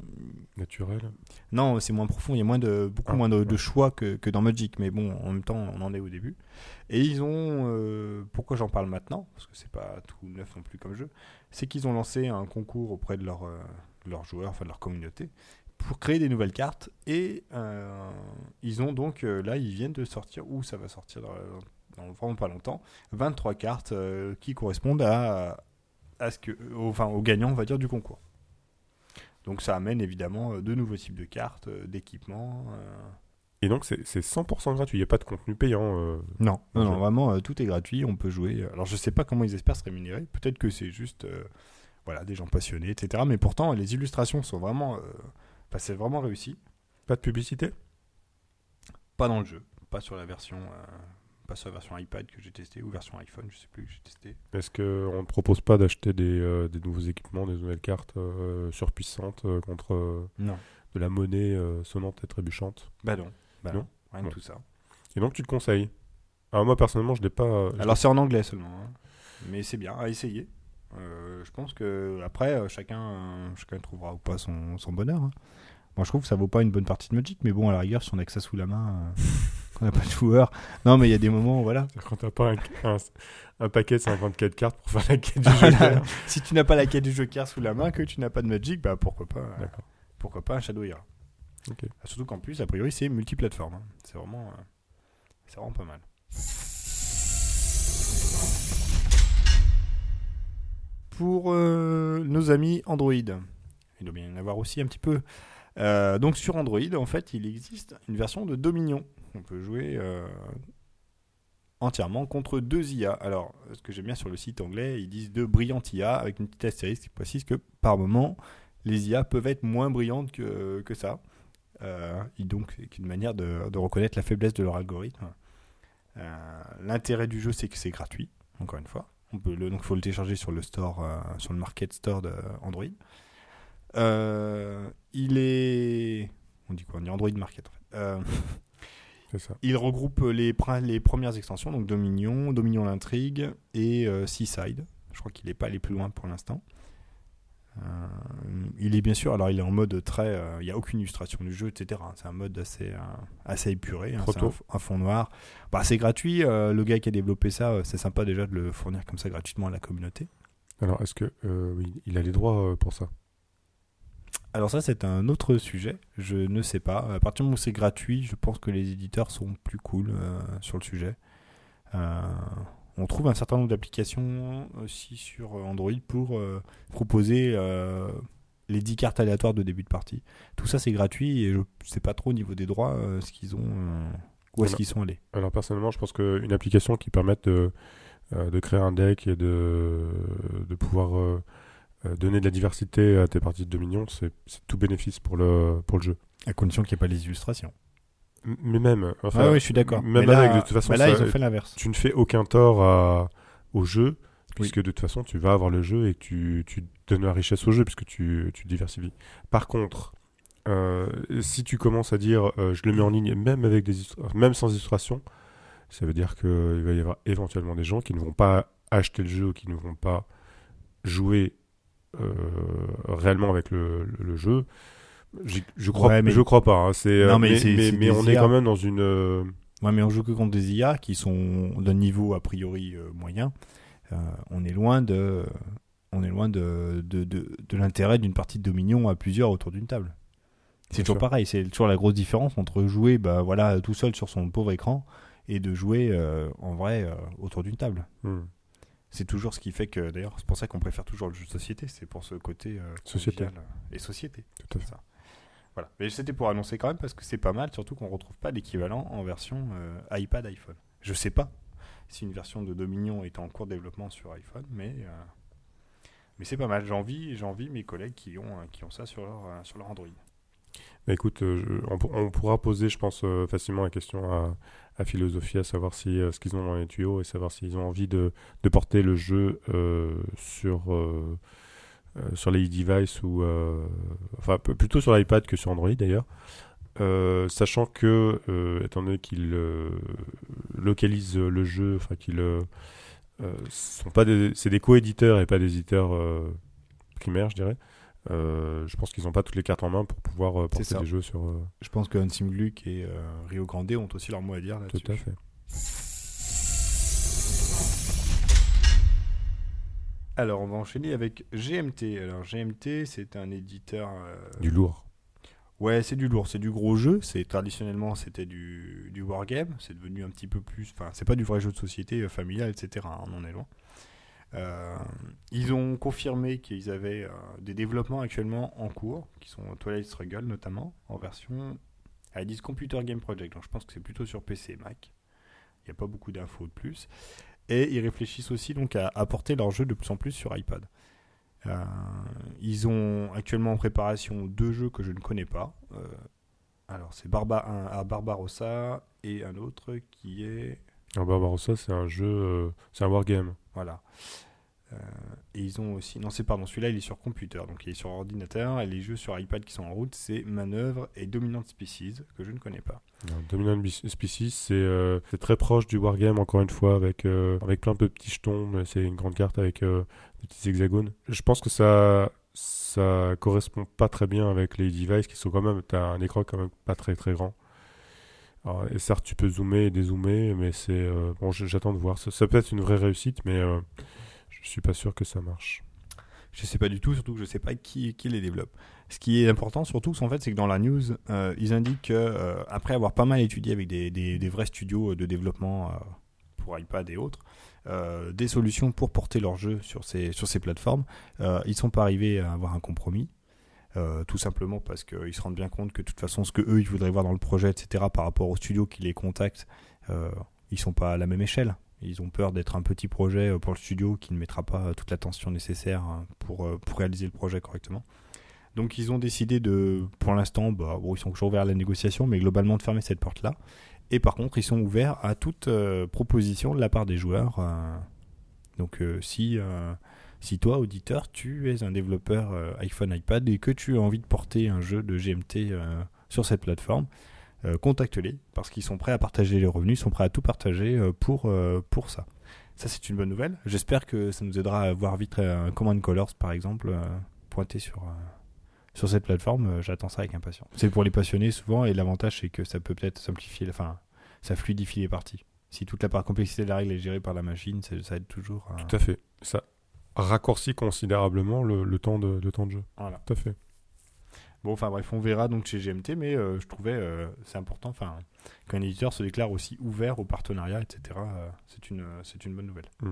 naturel. Non, c'est moins profond, il y a moins de, beaucoup ah, moins de, ouais. de choix que, que dans Magic, mais bon, en même temps, on en est au début. Et ils ont... Euh, pourquoi j'en parle maintenant ? Parce que c'est pas tout neuf non plus comme jeu. C'est qu'ils ont lancé un concours auprès de, leur, euh, de leurs joueurs, enfin de leur communauté, pour créer des nouvelles cartes. Et euh, ils ont donc, euh, là, ils viennent de sortir, ou ça va sortir dans, dans vraiment pas longtemps, vingt-trois cartes euh, qui correspondent à... à ce que, enfin, aux gagnants, on va dire, du concours. Donc ça amène évidemment de nouveaux types de cartes, d'équipements. Euh... Et donc c'est, c'est cent pour cent gratuit, il n'y a pas de contenu payant euh... Non, non, non, vraiment euh, tout est gratuit, on peut jouer. Alors je ne sais pas comment ils espèrent se rémunérer, peut-être que c'est juste euh, voilà, des gens passionnés, et cetera. Mais pourtant les illustrations sont vraiment, euh... enfin, c'est vraiment réussi. Pas de publicité ? Pas dans le jeu, pas sur la version... Euh... pas sur la version iPad que j'ai testé ou version iPhone, je sais plus que j'ai testé. Est-ce qu'on ne propose pas d'acheter des, euh, des nouveaux équipements, des nouvelles cartes euh, surpuissantes euh, contre euh, non. de la monnaie euh, sonnante et trébuchante ? Bah non, bah non, non rien bon. de tout ça. Et donc tu te conseilles ? Alors moi personnellement je l'ai pas... Euh, Alors c'est en anglais seulement, hein. Mais c'est bien à essayer. Euh, je pense que après euh, chacun, euh, chacun trouvera ou pas son, son bonheur. Hein. Moi je trouve que ça vaut pas une bonne partie de Magic, mais bon à la rigueur si on a que ça sous la main... Euh... On n'a pas de joueur. Non, mais il y a des moments où, voilà. Quand t'as pas un, un, un paquet de cinquante-quatre cartes pour faire la quête du jeu cœur. Si tu n'as pas la quête du jeu cœur sous la main, que tu n'as pas de Magic, bah pourquoi pas, euh, pourquoi pas un Shadow Hero. Okay. Surtout qu'en plus, a priori, c'est multiplateforme. Hein. C'est vraiment, euh, c'est vraiment pas mal. Pour euh, nos amis Android, il doit bien y en avoir aussi un petit peu. Euh, donc sur Android, en fait, il existe une version de Dominion. On peut jouer euh, entièrement contre deux I A. Alors, ce que j'aime bien sur le site anglais, ils disent deux brillantes I A avec une petite astérisque qui précise que par moment, les I A peuvent être moins brillantes que, que ça. Euh, et donc, c'est une manière de, de reconnaître la faiblesse de leur algorithme. Euh, l'intérêt du jeu, c'est que c'est gratuit, encore une fois. On peut le, donc, il faut le télécharger sur le store, euh, sur le Market Store d'Android. Euh, il est... On dit quoi ? On dit Android Market, en fait. Euh... C'est ça. Il regroupe les, les premières extensions, donc Dominion, Dominion l'Intrigue et euh, Seaside. Je crois qu'il n'est pas allé plus loin pour l'instant. Euh, il est bien sûr, alors il est en mode très... Euh, il n'y a aucune illustration du jeu, et cetera. C'est un mode assez, euh, assez épuré. Hein, c'est un, un fond noir. Bah, c'est gratuit. Euh, le gars qui a développé ça, euh, c'est sympa déjà de le fournir comme ça gratuitement à la communauté. Alors, est-ce que euh, oui, il a les droits euh, pour ça ? Alors ça, c'est un autre sujet. Je ne sais pas. À partir du moment où c'est gratuit, je pense que les éditeurs sont plus cool euh, sur le sujet. Euh, on trouve un certain nombre d'applications aussi sur Android pour euh, proposer euh, les dix cartes aléatoires de début de partie. Tout ça, c'est gratuit et je ne sais pas trop au niveau des droits euh, ce qu'ils ont, euh, où est-ce alors, qu'ils sont allés. Alors personnellement, je pense qu'une application qui permette de, euh, de créer un deck et de, de pouvoir... Euh, Euh, donner de la diversité à tes parties de Dominion, c'est, c'est tout bénéfice pour le, pour le jeu. À condition qu'il n'y ait pas les illustrations. Mais même, enfin, ah oui, je suis d'accord. Même mais là, avec, de toute façon, bah là ça, ils ont fait l'inverse. tu ne fais aucun tort à, au jeu, puisque oui. de toute façon, tu vas avoir le jeu et que tu, tu donnes la richesse au jeu, puisque tu, tu diversifies. Par contre, euh, si tu commences à dire euh, je le mets en ligne, même, avec des histoire, même sans illustration, ça veut dire qu'il va y avoir éventuellement des gens qui ne vont pas acheter le jeu ou qui ne vont pas jouer euh, réellement avec le, le, le jeu. J'y, je crois, ouais, mais... je crois pas. Hein. C'est, non, mais, mais, c'est, mais, c'est mais on I A. Est quand même dans une. Euh... Ouais, mais on joue que contre des I A qui sont d'un niveau a priori euh, moyen. Euh, on est loin de, on est loin de, de, de, de l'intérêt d'une partie de Dominion à plusieurs autour d'une table. C'est Bien toujours sûr. Pareil. C'est toujours la grosse différence entre jouer, bah voilà, tout seul sur son pauvre écran et de jouer euh, en vrai euh, autour d'une table. Hmm. C'est toujours ce qui fait que, d'ailleurs, c'est pour ça qu'on préfère toujours le jeu de société. C'est pour ce côté euh, société et société. Tout à fait. Ça. Voilà. Mais c'était pour annoncer quand même parce que c'est pas mal, surtout qu'on retrouve pas l'équivalent en version euh, iPad, iPhone. Je sais pas si une version de Dominion est en cours de développement sur iPhone, mais euh, mais c'est pas mal. J'ai envie, j'ai envie mes collègues qui ont qui ont ça sur leur euh, sur leur Android. Bah écoute, euh, je, on, on pourra poser, je pense, euh, facilement la question à, à Philosophie, à savoir si euh, ce qu'ils ont dans les tuyaux et savoir s'ils ont envie de de porter le jeu euh, sur euh, Euh, sur les e-devices ou euh, enfin plutôt sur l'iPad que sur Android d'ailleurs, euh, sachant que euh, étant donné qu'ils euh, localisent le jeu, enfin qu'ils euh, sont pas des, c'est des co-éditeurs et pas des éditeurs euh, primaires, je dirais. Euh, je pense qu'ils n'ont pas toutes les cartes en main pour pouvoir euh, porter des jeux sur. Euh... Je pense que Hansim Gluck et euh, Rio Grande ont aussi leur mot à dire là-dessus. Tout à fait. Alors, on va enchaîner avec G M T. Alors, G M T, c'est un éditeur... Euh... Du lourd. Ouais, c'est du lourd. C'est du gros jeu. C'est, traditionnellement, c'était du, du wargame. C'est devenu un petit peu plus... Enfin, c'est pas du vrai jeu de société euh, familial, et cetera. On en est loin. Euh, ils ont confirmé qu'ils avaient euh, des développements actuellement en cours, qui sont Twilight Struggle, notamment, en version... Ah, ils disent Computer Game Project. Donc, je pense que c'est plutôt sur P C et Mac. Il n'y a pas beaucoup d'infos de plus. Et ils réfléchissent aussi donc à apporter leur jeu de plus en plus sur iPad. Euh, ils ont actuellement en préparation deux jeux que je ne connais pas. Euh, alors c'est Barba, un à Barbarossa et un autre qui est... Alors Barbarossa c'est un jeu, euh, c'est un wargame. Voilà. Euh, et ils ont aussi... Non c'est pardon, celui-là il est sur computer, donc il est sur ordinateur. Et les jeux sur iPad qui sont en route, c'est Manœuvre et Dominant Species, que je ne connais pas. Alors, Dominant Species, c'est, euh, c'est très proche du wargame, encore une fois, avec, euh, avec plein de petits jetons. C'est une grande carte avec euh, des petits hexagones. Je pense que ça, ça correspond pas très bien avec les devices qui sont quand même... T'as un écran quand même pas très très grand. Alors, et certes, tu peux zoomer et dézoomer, mais c'est... Euh, bon, j'attends de voir. Ça, ça peut être une vraie réussite, mais euh, je suis pas sûr que ça marche. Je sais pas du tout, surtout que je sais pas qui, qui les développe. Ce qui est important surtout, en fait, c'est que dans la news, euh, ils indiquent que euh, après avoir pas mal étudié avec des, des, des vrais studios de développement euh, pour iPad et autres, euh, des solutions pour porter leur jeu sur ces, sur ces plateformes, euh, ils sont pas arrivés à avoir un compromis. Euh, tout simplement parce qu'ils se rendent bien compte que de toute façon, ce que eux ils voudraient voir dans le projet, et cetera, par rapport aux studios qui les contactent, euh, ils sont pas à la même échelle. Ils ont peur d'être un petit projet pour le studio qui ne mettra pas toute l'attention nécessaire pour, pour réaliser le projet correctement. Donc ils ont décidé de, pour l'instant, bah, bon, ils sont toujours ouverts à la négociation, mais globalement de fermer cette porte-là. Et par contre, ils sont ouverts à toute euh, proposition de la part des joueurs. Euh, donc euh, si, euh, si toi, auditeur, tu es un développeur euh, iPhone, iPad et que tu as envie de porter un jeu de G M T euh, sur cette plateforme, Euh, contacte-les parce qu'ils sont prêts à partager les revenus, ils sont prêts à tout partager euh, pour, euh, pour ça. Ça, c'est une bonne nouvelle. J'espère que ça nous aidera à voir vite un Command Colors, par exemple, euh, pointé sur, euh, sur cette plateforme. Euh, j'attends ça avec impatience. C'est pour les passionnés souvent, et l'avantage, c'est que ça peut peut-être simplifier, enfin, ça fluidifie les parties. Si toute la part complexité de la règle est gérée par la machine, ça, ça aide toujours à... Tout à fait. Ça raccourcit considérablement le, le, temps de, le temps de jeu. Voilà. Tout à fait. Bon, enfin bref, on verra donc chez G M T, mais euh, je trouvais euh, c'est important, enfin, qu'un éditeur se déclare aussi ouvert au partenariat, et cetera. Euh, c'est une euh, c'est une bonne nouvelle. Mm.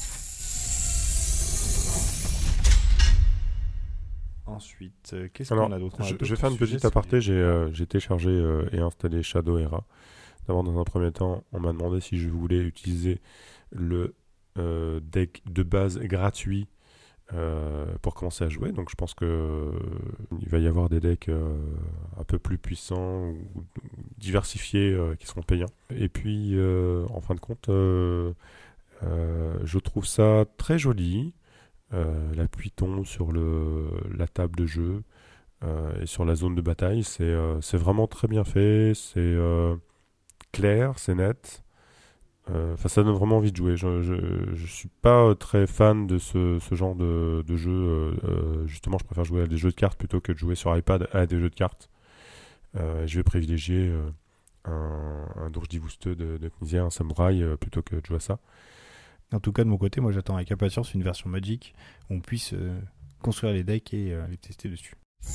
Ensuite, euh, qu'est-ce Alors, qu'on a d'autre? Je, je vais faire une petite aparté. J'ai euh, j'ai téléchargé euh, et installé Shadowera. D'abord, dans un premier temps, on m'a demandé si je voulais utiliser le euh, deck de base gratuit euh, pour commencer à jouer. Donc je pense que euh, il va y avoir des decks euh, un peu plus puissants ou, ou diversifiés euh, qui seront payants. Et puis euh, en fin de compte, euh, euh, je trouve ça très joli. Euh, l'appui tombe sur le, la table de jeu euh, et sur la zone de bataille. C'est, euh, c'est vraiment très bien fait. C'est euh, clair, c'est net. Enfin, euh, ça donne vraiment envie de jouer. Je, je, je suis pas très fan de ce, ce genre de, de jeu. Euh, justement, je préfère jouer à des jeux de cartes plutôt que de jouer sur iPad à des jeux de cartes. Euh, je vais privilégier euh, un, un Dourjdi Wousteux de, de Knizia, un Samouraï, euh, plutôt que de jouer à ça. En tout cas, de mon côté, moi j'attends avec impatience une version Magic où on puisse euh, construire les decks et euh, les tester dessus.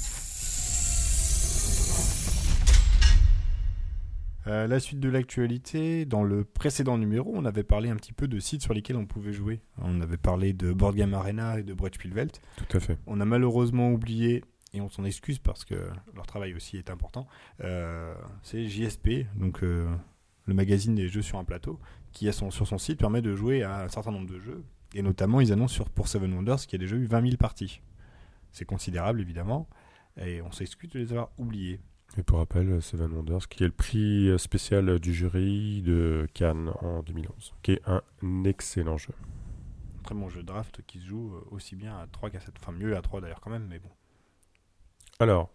Euh, la suite de l'actualité, dans le précédent numéro, on avait parlé un petit peu de sites sur lesquels on pouvait jouer. On avait parlé de Board Game Arena et de Brettspielwelt. Tout à fait. On a malheureusement oublié, et on s'en excuse parce que leur travail aussi est important, euh, c'est J S P, donc euh, le magazine des jeux sur un plateau, qui a son, sur son site permet de jouer à un certain nombre de jeux. Et notamment, ils annoncent sur, pour Seven Wonders qu'il y a déjà eu vingt mille parties. C'est considérable, évidemment, et on s'excuse de les avoir oubliés. Et pour rappel, Seven Wonders, qui est le prix spécial du jury de Cannes en deux mille onze, qui est un excellent jeu. Très bon jeu de draft qui se joue aussi bien à trois qu'à sept. Enfin, mieux à trois d'ailleurs quand même, mais bon. Alors...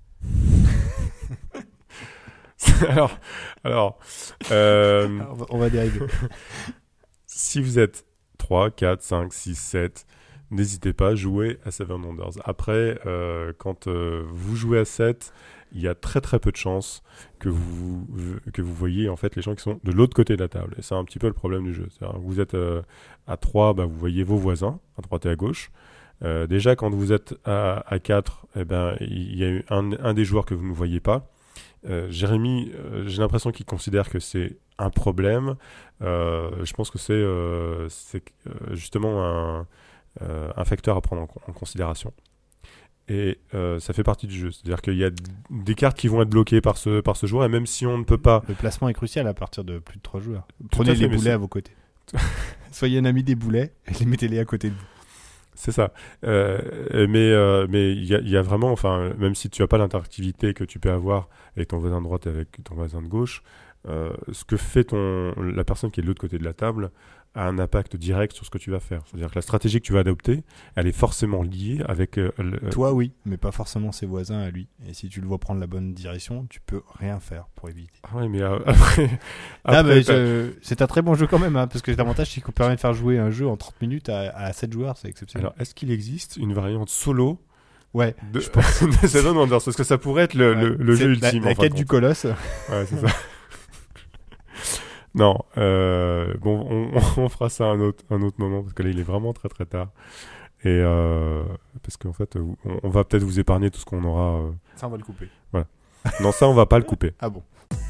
alors... alors euh... on, va, on va dériver. Si vous êtes trois, quatre, cinq, six, sept... n'hésitez pas à jouer à Seven Wonders. Après, euh, quand euh, vous jouez à sept, il y a très très peu de chances que vous, que vous voyez en fait les gens qui sont de l'autre côté de la table. Et c'est un petit peu le problème du jeu. C'est-à-dire, vous êtes euh, à trois, bah, vous voyez vos voisins, à droite et à gauche. Euh, déjà, quand vous êtes à, à quatre, eh ben, il y a eu un, un des joueurs que vous ne voyez pas. Euh, Jérémy, euh, j'ai l'impression qu'il considère que c'est un problème. Euh, je pense que c'est, euh, c'est euh, justement un... Euh, un facteur à prendre en, en considération. Et euh, ça fait partie du jeu. C'est-à-dire qu'il y a d- des cartes qui vont être bloquées par ce, par ce joueur, et même si on ne peut pas... Le placement est crucial à partir de plus de trois joueurs. Prenez à fait, les mais boulets c'est- à vos côtés. Soyez un ami des boulets et les mettez-les à côté de vous. C'est ça. Euh, mais euh, mais il y a, il y a vraiment, enfin, même si tu n'as pas l'interactivité que tu peux avoir avec ton voisin de droite et avec ton voisin de gauche, euh, ce que fait ton, la personne qui est de l'autre côté de la table a un impact direct sur ce que tu vas faire. C'est-à-dire que la stratégie que tu vas adopter, elle est forcément liée avec... Euh, le, Toi, oui, mais pas forcément ses voisins à lui. Et si tu le vois prendre la bonne direction, tu peux rien faire pour éviter. Ah ouais, mais euh, après... Ah, après, mais t'as- je- c'est un très bon jeu quand même, hein, parce que l'avantage, c'est qu'on permet de faire jouer un jeu en trente minutes à, à sept joueurs, c'est exceptionnel. Alors, est-ce qu'il existe une variante solo ouais, de, de Seven Wonders? Parce que ça pourrait être le, ouais. le, le C'est jeu la, ultime. la en fin quête de du compte. colosse. Ouais, c'est ça. Non, euh, bon, on, on fera ça un autre, un autre moment, parce que là, il est vraiment très très tard. Et euh, parce qu'en fait, on, on va peut-être vous épargner tout ce qu'on aura. euh. Ça, on va le couper. Non, ça, on va pas le couper. Ah bon.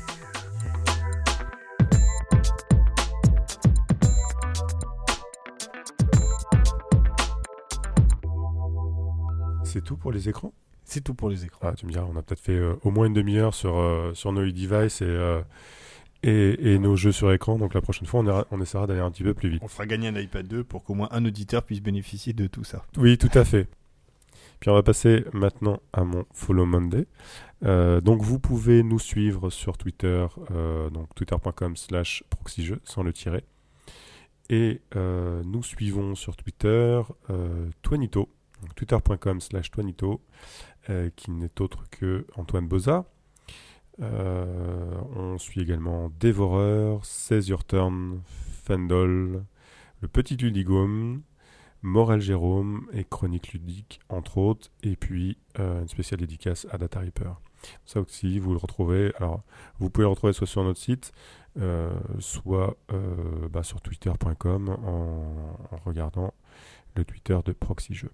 C'est tout pour les écrans? C'est tout pour les écrans. Ah, tu me diras, on a peut-être fait euh, au moins une demi-heure sur, euh, sur nos e-devices et, euh, et, et nos jeux sur écran. Donc la prochaine fois, on, ira- on essaiera d'aller un petit peu plus vite. On fera gagner un iPad deux pour qu'au moins un auditeur puisse bénéficier de tout ça. Oui, tout à fait. Puis on va passer maintenant à mon Follow Monday. Euh, donc vous pouvez nous suivre sur Twitter, euh, donc twitter.com slash proxyjeux, sans le tirer. Et euh, nous suivons sur Twitter euh, Twanito, donc twitter.com slash Twanito, euh, qui n'est autre que Antoine Boza. Euh, on suit également Dévoreur, Seize Your Turn, Fendol, Le Petit Ludigome, Morel Jérôme et Chronique Ludique, entre autres, et puis euh, une spéciale dédicace à Data Reaper. Ça aussi, vous le retrouvez. Alors, vous pouvez le retrouver soit sur notre site, euh, soit euh, bah, sur twitter point com en, en regardant le Twitter de ProxyJeux.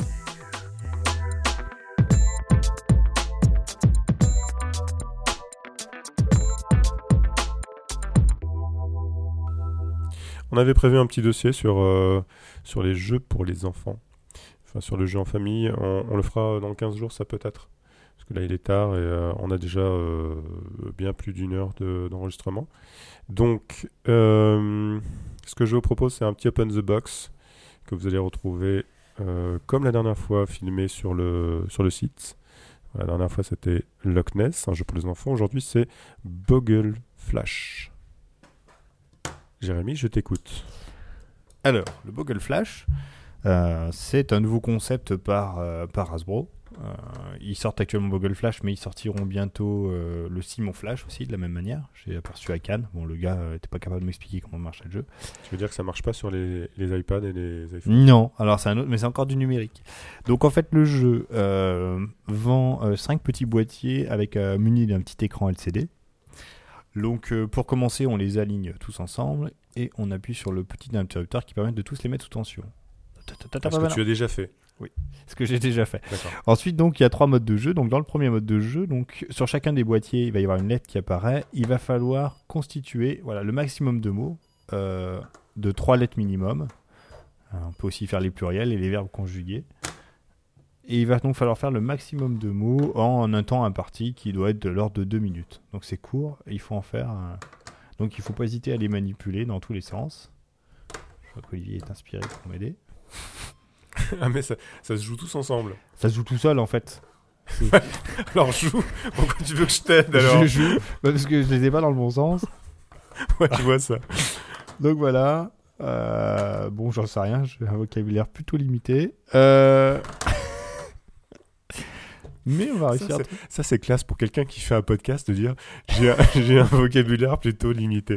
On avait prévu un petit dossier sur, euh, sur les jeux pour les enfants. Enfin, sur le jeu en famille. On, on le fera dans quinze jours, ça peut-être. Parce que là, il est tard et euh, on a déjà euh, bien plus d'une heure de, d'enregistrement. Donc, euh, ce que je vous propose, c'est un petit Open the Box que vous allez retrouver euh, comme la dernière fois, filmé sur le, sur le site. La dernière fois, c'était Loch Ness, un jeu pour les enfants. Aujourd'hui, c'est Boggle Flash. Jérémy, je t'écoute. Alors, le Boggle Flash, euh, c'est un nouveau concept par, euh, par Hasbro. Euh, ils sortent actuellement Boggle Flash, mais ils sortiront bientôt euh, le Simon Flash aussi, de la même manière. J'ai aperçu à Cannes. Bon, le gars n'était pas capable de m'expliquer comment marchait le jeu. Tu veux dire que ça marche pas sur les, les iPads et les iPhones? Non, alors c'est un autre, mais c'est encore du numérique. Donc en fait, le jeu euh, vend euh, cinq petits boîtiers avec euh, munis d'un petit écran L C D. Donc euh, pour commencer, on les aligne tous ensemble et on appuie sur le petit interrupteur qui permet de tous les mettre sous tension. Ce que tu as déjà fait. Oui, ce que j'ai déjà fait. D'accord. Ensuite, donc, il y a trois modes de jeu. Donc, dans le premier mode de jeu, donc, sur chacun des boîtiers, il va y avoir une lettre qui apparaît. Il va falloir constituer voilà, le maximum de mots euh, de trois lettres minimum. Euh, on peut aussi faire les pluriels et les verbes conjugués. Et il va donc falloir faire le maximum de mots en un temps imparti qui doit être de l'ordre de deux minutes. Donc, c'est court et il faut en faire. Un... Donc, il ne faut pas hésiter à les manipuler dans tous les sens. Je crois qu'Olivier est inspiré pour m'aider. Ah mais ça, ça se joue tous ensemble. Ça se joue tout seul en fait. Alors joue. Pourquoi tu veux que je t'aide alors? Je joue bah, parce que je les ai pas dans le bon sens. Ouais, je vois ça. Donc voilà. Euh, bon, j'en sais rien. J'ai un vocabulaire plutôt limité. Euh... Mais on va réussir. Ça, à... c'est, ça, c'est classe pour quelqu'un qui fait un podcast de dire j'ai un, j'ai un vocabulaire plutôt limité.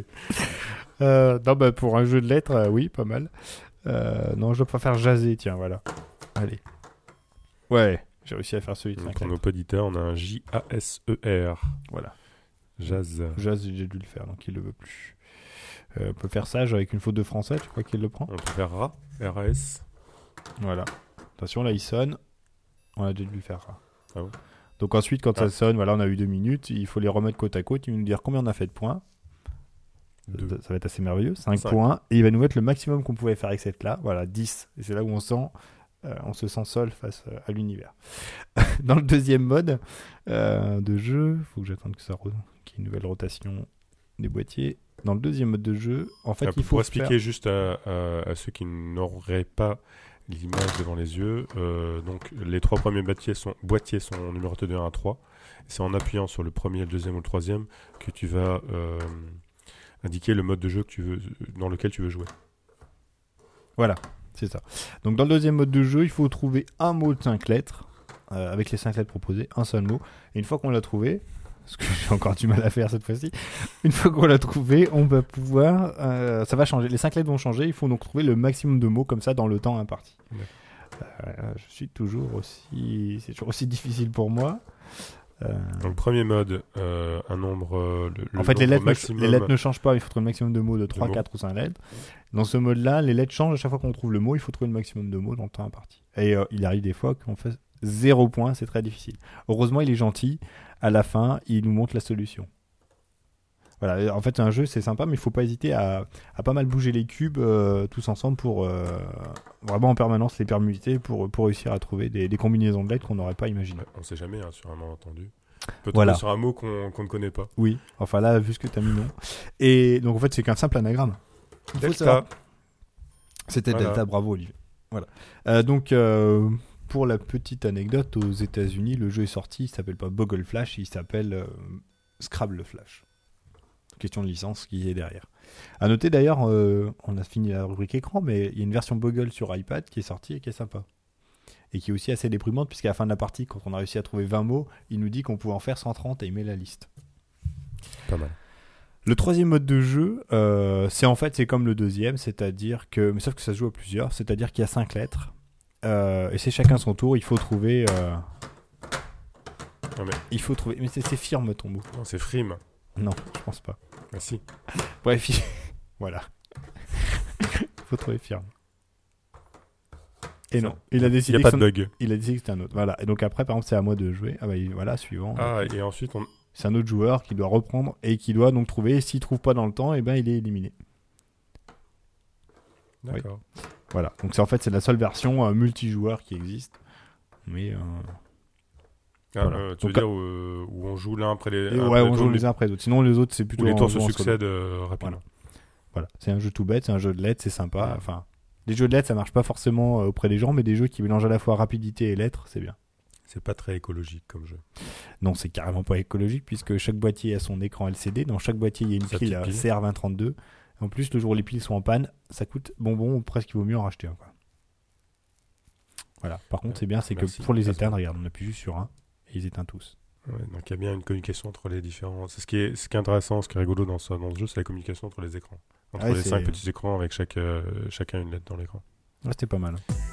Euh, non, bah pour un jeu de lettres, euh, oui, pas mal. Euh, non, je préfère jaser, tiens, voilà. Allez. Ouais, j'ai réussi à faire celui de cinq Pour lettres. nos auditeurs, on a un J A S E R. Voilà. Jazz. Jazz, j'ai dû le faire, donc il le veut plus. Euh, on peut faire sage avec une faute de français, tu crois qu'il le prend? On peut faire R A, R A S. Voilà. Attention, là, il sonne. On a dû le faire. Là. Ah bon. Donc ensuite, quand ah. ça sonne, voilà, on a eu deux minutes. Il faut les remettre côte à côte. Il va nous dire combien on a fait de points. Deux. Ça va être assez merveilleux. cinq points. Et il va nous mettre le maximum qu'on pouvait faire avec cette là. Voilà, dix. Et c'est là où on sent, euh, on se sent seul face euh, à l'univers. Dans le deuxième mode euh, de jeu, il faut que j'attende que ça re... qu'il y ait une nouvelle rotation des boîtiers. Dans le deuxième mode de jeu, en fait, ah, il faut pour faire... expliquer juste à, à, à ceux qui n'auraient pas l'image devant les yeux, euh, donc les trois premiers boîtiers sont, boîtiers sont numérotés de un à trois. C'est en appuyant sur le premier, le deuxième ou le troisième que tu vas euh, indiquer le mode de jeu que tu veux, dans lequel tu veux jouer. Voilà, c'est ça. Donc dans le deuxième mode de jeu, il faut trouver un mot de cinq lettres, euh, avec les cinq lettres proposées, un seul mot. Et une fois qu'on l'a trouvé, ce que j'ai encore du mal à faire cette fois-ci, une fois qu'on l'a trouvé, on va pouvoir... Euh, ça va changer, les cinq lettres vont changer, il faut donc trouver le maximum de mots comme ça dans le temps imparti. Ouais. Euh, je suis toujours aussi... C'est toujours aussi difficile pour moi. Euh... Dans le premier mode, euh, un nombre... Euh, le, en fait, le les lettres, maximum... ne, les lettres ne changent pas, il faut trouver le maximum de mots de trois, quatre ou cinq lettres. Dans ce mode-là, les lettres changent à chaque fois qu'on trouve le mot, il faut trouver le maximum de mots dans le temps imparti. Et euh, il arrive des fois qu'on fait zéro point, c'est très difficile. Heureusement, il est gentil. À la fin, il nous montre la solution. Voilà, en fait, un jeu, c'est sympa, mais il ne faut pas hésiter à, à pas mal bouger les cubes euh, tous ensemble pour euh, vraiment en permanence les permuter pour, pour réussir à trouver des, des combinaisons de lettres qu'on n'aurait pas imaginées. On ne sait jamais, hein, sur un malentendu. On peut voilà. tomber sur un mot qu'on, qu'on ne connaît pas. Oui, enfin là, vu ce que tu as mis, non. Et donc, en fait, c'est qu'un simple anagramme. Il faut Delta. C'était voilà. Delta, bravo, Olivier. Voilà. Euh, donc... Euh, Pour la petite anecdote, aux États-Unis, le jeu est sorti, il s'appelle pas Boggle Flash, il s'appelle euh, Scrabble Flash. Question de licence qui est derrière. À noter d'ailleurs, euh, on a fini la rubrique écran, mais il y a une version Boggle sur iPad qui est sortie et qui est sympa. Et qui est aussi assez déprimante, puisqu'à la fin de la partie, quand on a réussi à trouver vingt mots, il nous dit qu'on pouvait en faire cent trente et il met la liste. Pas mal. Le troisième mode de jeu, euh, c'est en fait c'est comme le deuxième, c'est-à-dire que, mais sauf que ça se joue à plusieurs, c'est-à-dire qu'il y a cinq lettres. Euh, et c'est chacun son tour, il faut trouver euh... non mais... il faut trouver mais c'est, c'est firme ton mot. Non, c'est frime. Non, je pense pas. Ah si. Bref, il... voilà. Il faut trouver firme. Et non, il a décidé il y a pas son... de bug. Il a décidé que c'était un autre. Voilà. Et donc après par exemple, c'est à moi de jouer. Ah bah voilà, suivant. Ah et ensuite on c'est un autre joueur qui doit reprendre et qui doit donc trouver, et s'il trouve pas dans le temps, et ben il est éliminé. D'accord. Oui. Voilà, donc c'est en fait c'est la seule version euh, multijoueur qui existe, mais euh... ah, voilà. euh, tu donc, veux dire où, où on joue l'un après les et, ouais, on joue les uns après les autres. Sinon les autres c'est plutôt où les tours se succèdent euh, rapidement. Voilà. Voilà, c'est un jeu tout bête, c'est un jeu de lettres, c'est sympa. Enfin, des jeux de lettres, ça marche pas forcément euh, auprès des gens, mais des jeux qui mélangent à la fois rapidité et lettres, c'est bien. C'est pas très écologique comme jeu. Non, c'est carrément pas écologique puisque chaque boîtier a son écran L C D. Dans chaque boîtier, il y a une Sa pile petite à pile. C R vingt trente-deux. En plus, le jour où les piles sont en panne, ça coûte bonbon, presque il vaut mieux en racheter un. Quoi. Voilà. Par contre, Ouais, c'est bien, c'est merci. que pour les Ça, éteindre, c'est- regarde, on appuie juste sur un et ils éteignent tous. Ouais, donc il y a bien une communication entre les différents. C'est ce qui est, ce qui est intéressant, ce qui est rigolo dans ce, dans ce jeu, c'est la communication entre les écrans. Entre Ouais, les c'est- cinq petits écrans avec chaque, euh, chacun une lettre dans l'écran. Ouais, c'était pas mal.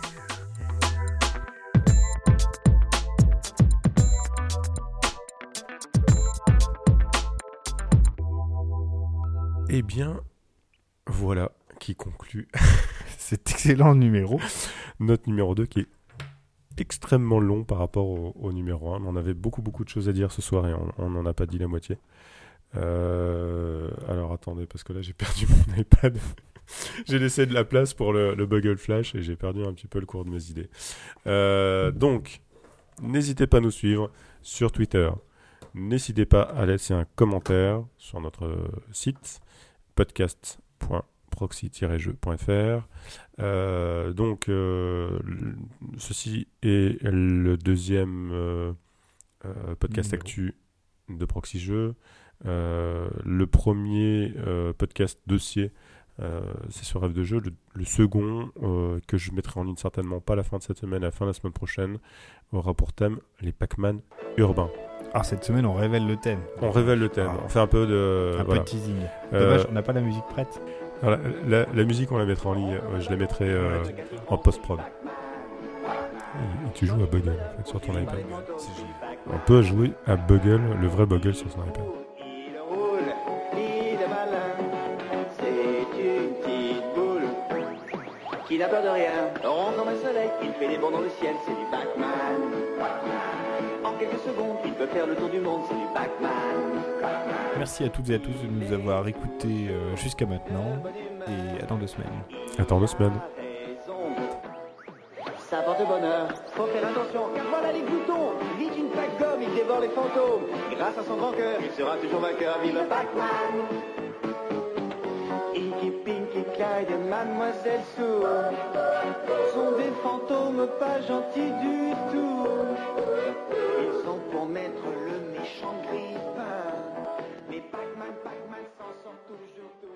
Eh bien, voilà qui conclut Cet excellent numéro. notre numéro deux qui est extrêmement long par rapport au, au numéro un. Mais on avait beaucoup beaucoup de choses à dire ce soir et on n'en a pas dit la moitié. Euh, alors attendez, parce que là j'ai perdu mon iPad. J'ai laissé de la place pour le, le Bugle Flash et j'ai perdu un petit peu le cours de mes idées. Euh, donc, n'hésitez pas à nous suivre sur Twitter. N'hésitez pas à laisser un commentaire sur notre site podcast point proxy tiret jeu point f r. Euh, donc, euh, l- ceci est le deuxième euh, euh, podcast Numéro. actu de Proxy Jeux. Euh, le premier euh, podcast dossier, euh, c'est sur Rêve de jeu. Le, le second, euh, que je mettrai en ligne certainement pas à la fin de cette semaine, à la fin de la semaine prochaine, aura pour thème les Pac-Man urbains. Ah, cette semaine, on révèle le thème. On révêle le thème, Ah. on fait un peu de... Un voilà. peu de teasing. Euh, Dommage, on n'a pas la musique prête. Alors, la, la- la musique, on la mettra en ligne. Ouais, je la mettrai euh, en post-prod. Et, et tu joues à Bugle, en fait, sur ton iPad. On peut jouer à Bugle, le vrai Bugle sur son iPad. Il roule, il est malin, c'est une petite boule qui n'a peur de rien, rond comme un soleil, il fait des bonds dans le ciel, c'est du Pac-Man. En quelques secondes, il peut faire le tour du monde, c'est du Pac-Man. Merci à toutes et à tous de nous avoir écoutés euh, jusqu'à maintenant. Et à dans deux semaines. Attends deux semaines. Ça porte bonheur, faut faire attention, car voilà les gloutons, vite une plaque gomme, il dévore les fantômes. Grâce à son grand cœur, il sera toujours vainqueur, vive Pac-Man. Iggy, Pinky, Clyde et Mademoiselle Sue sont des fantômes pas gentils du tout. Ils sont pour mettre le méchant grippin, mais Pac-Man, Pac-Man s'en sort toujours tout.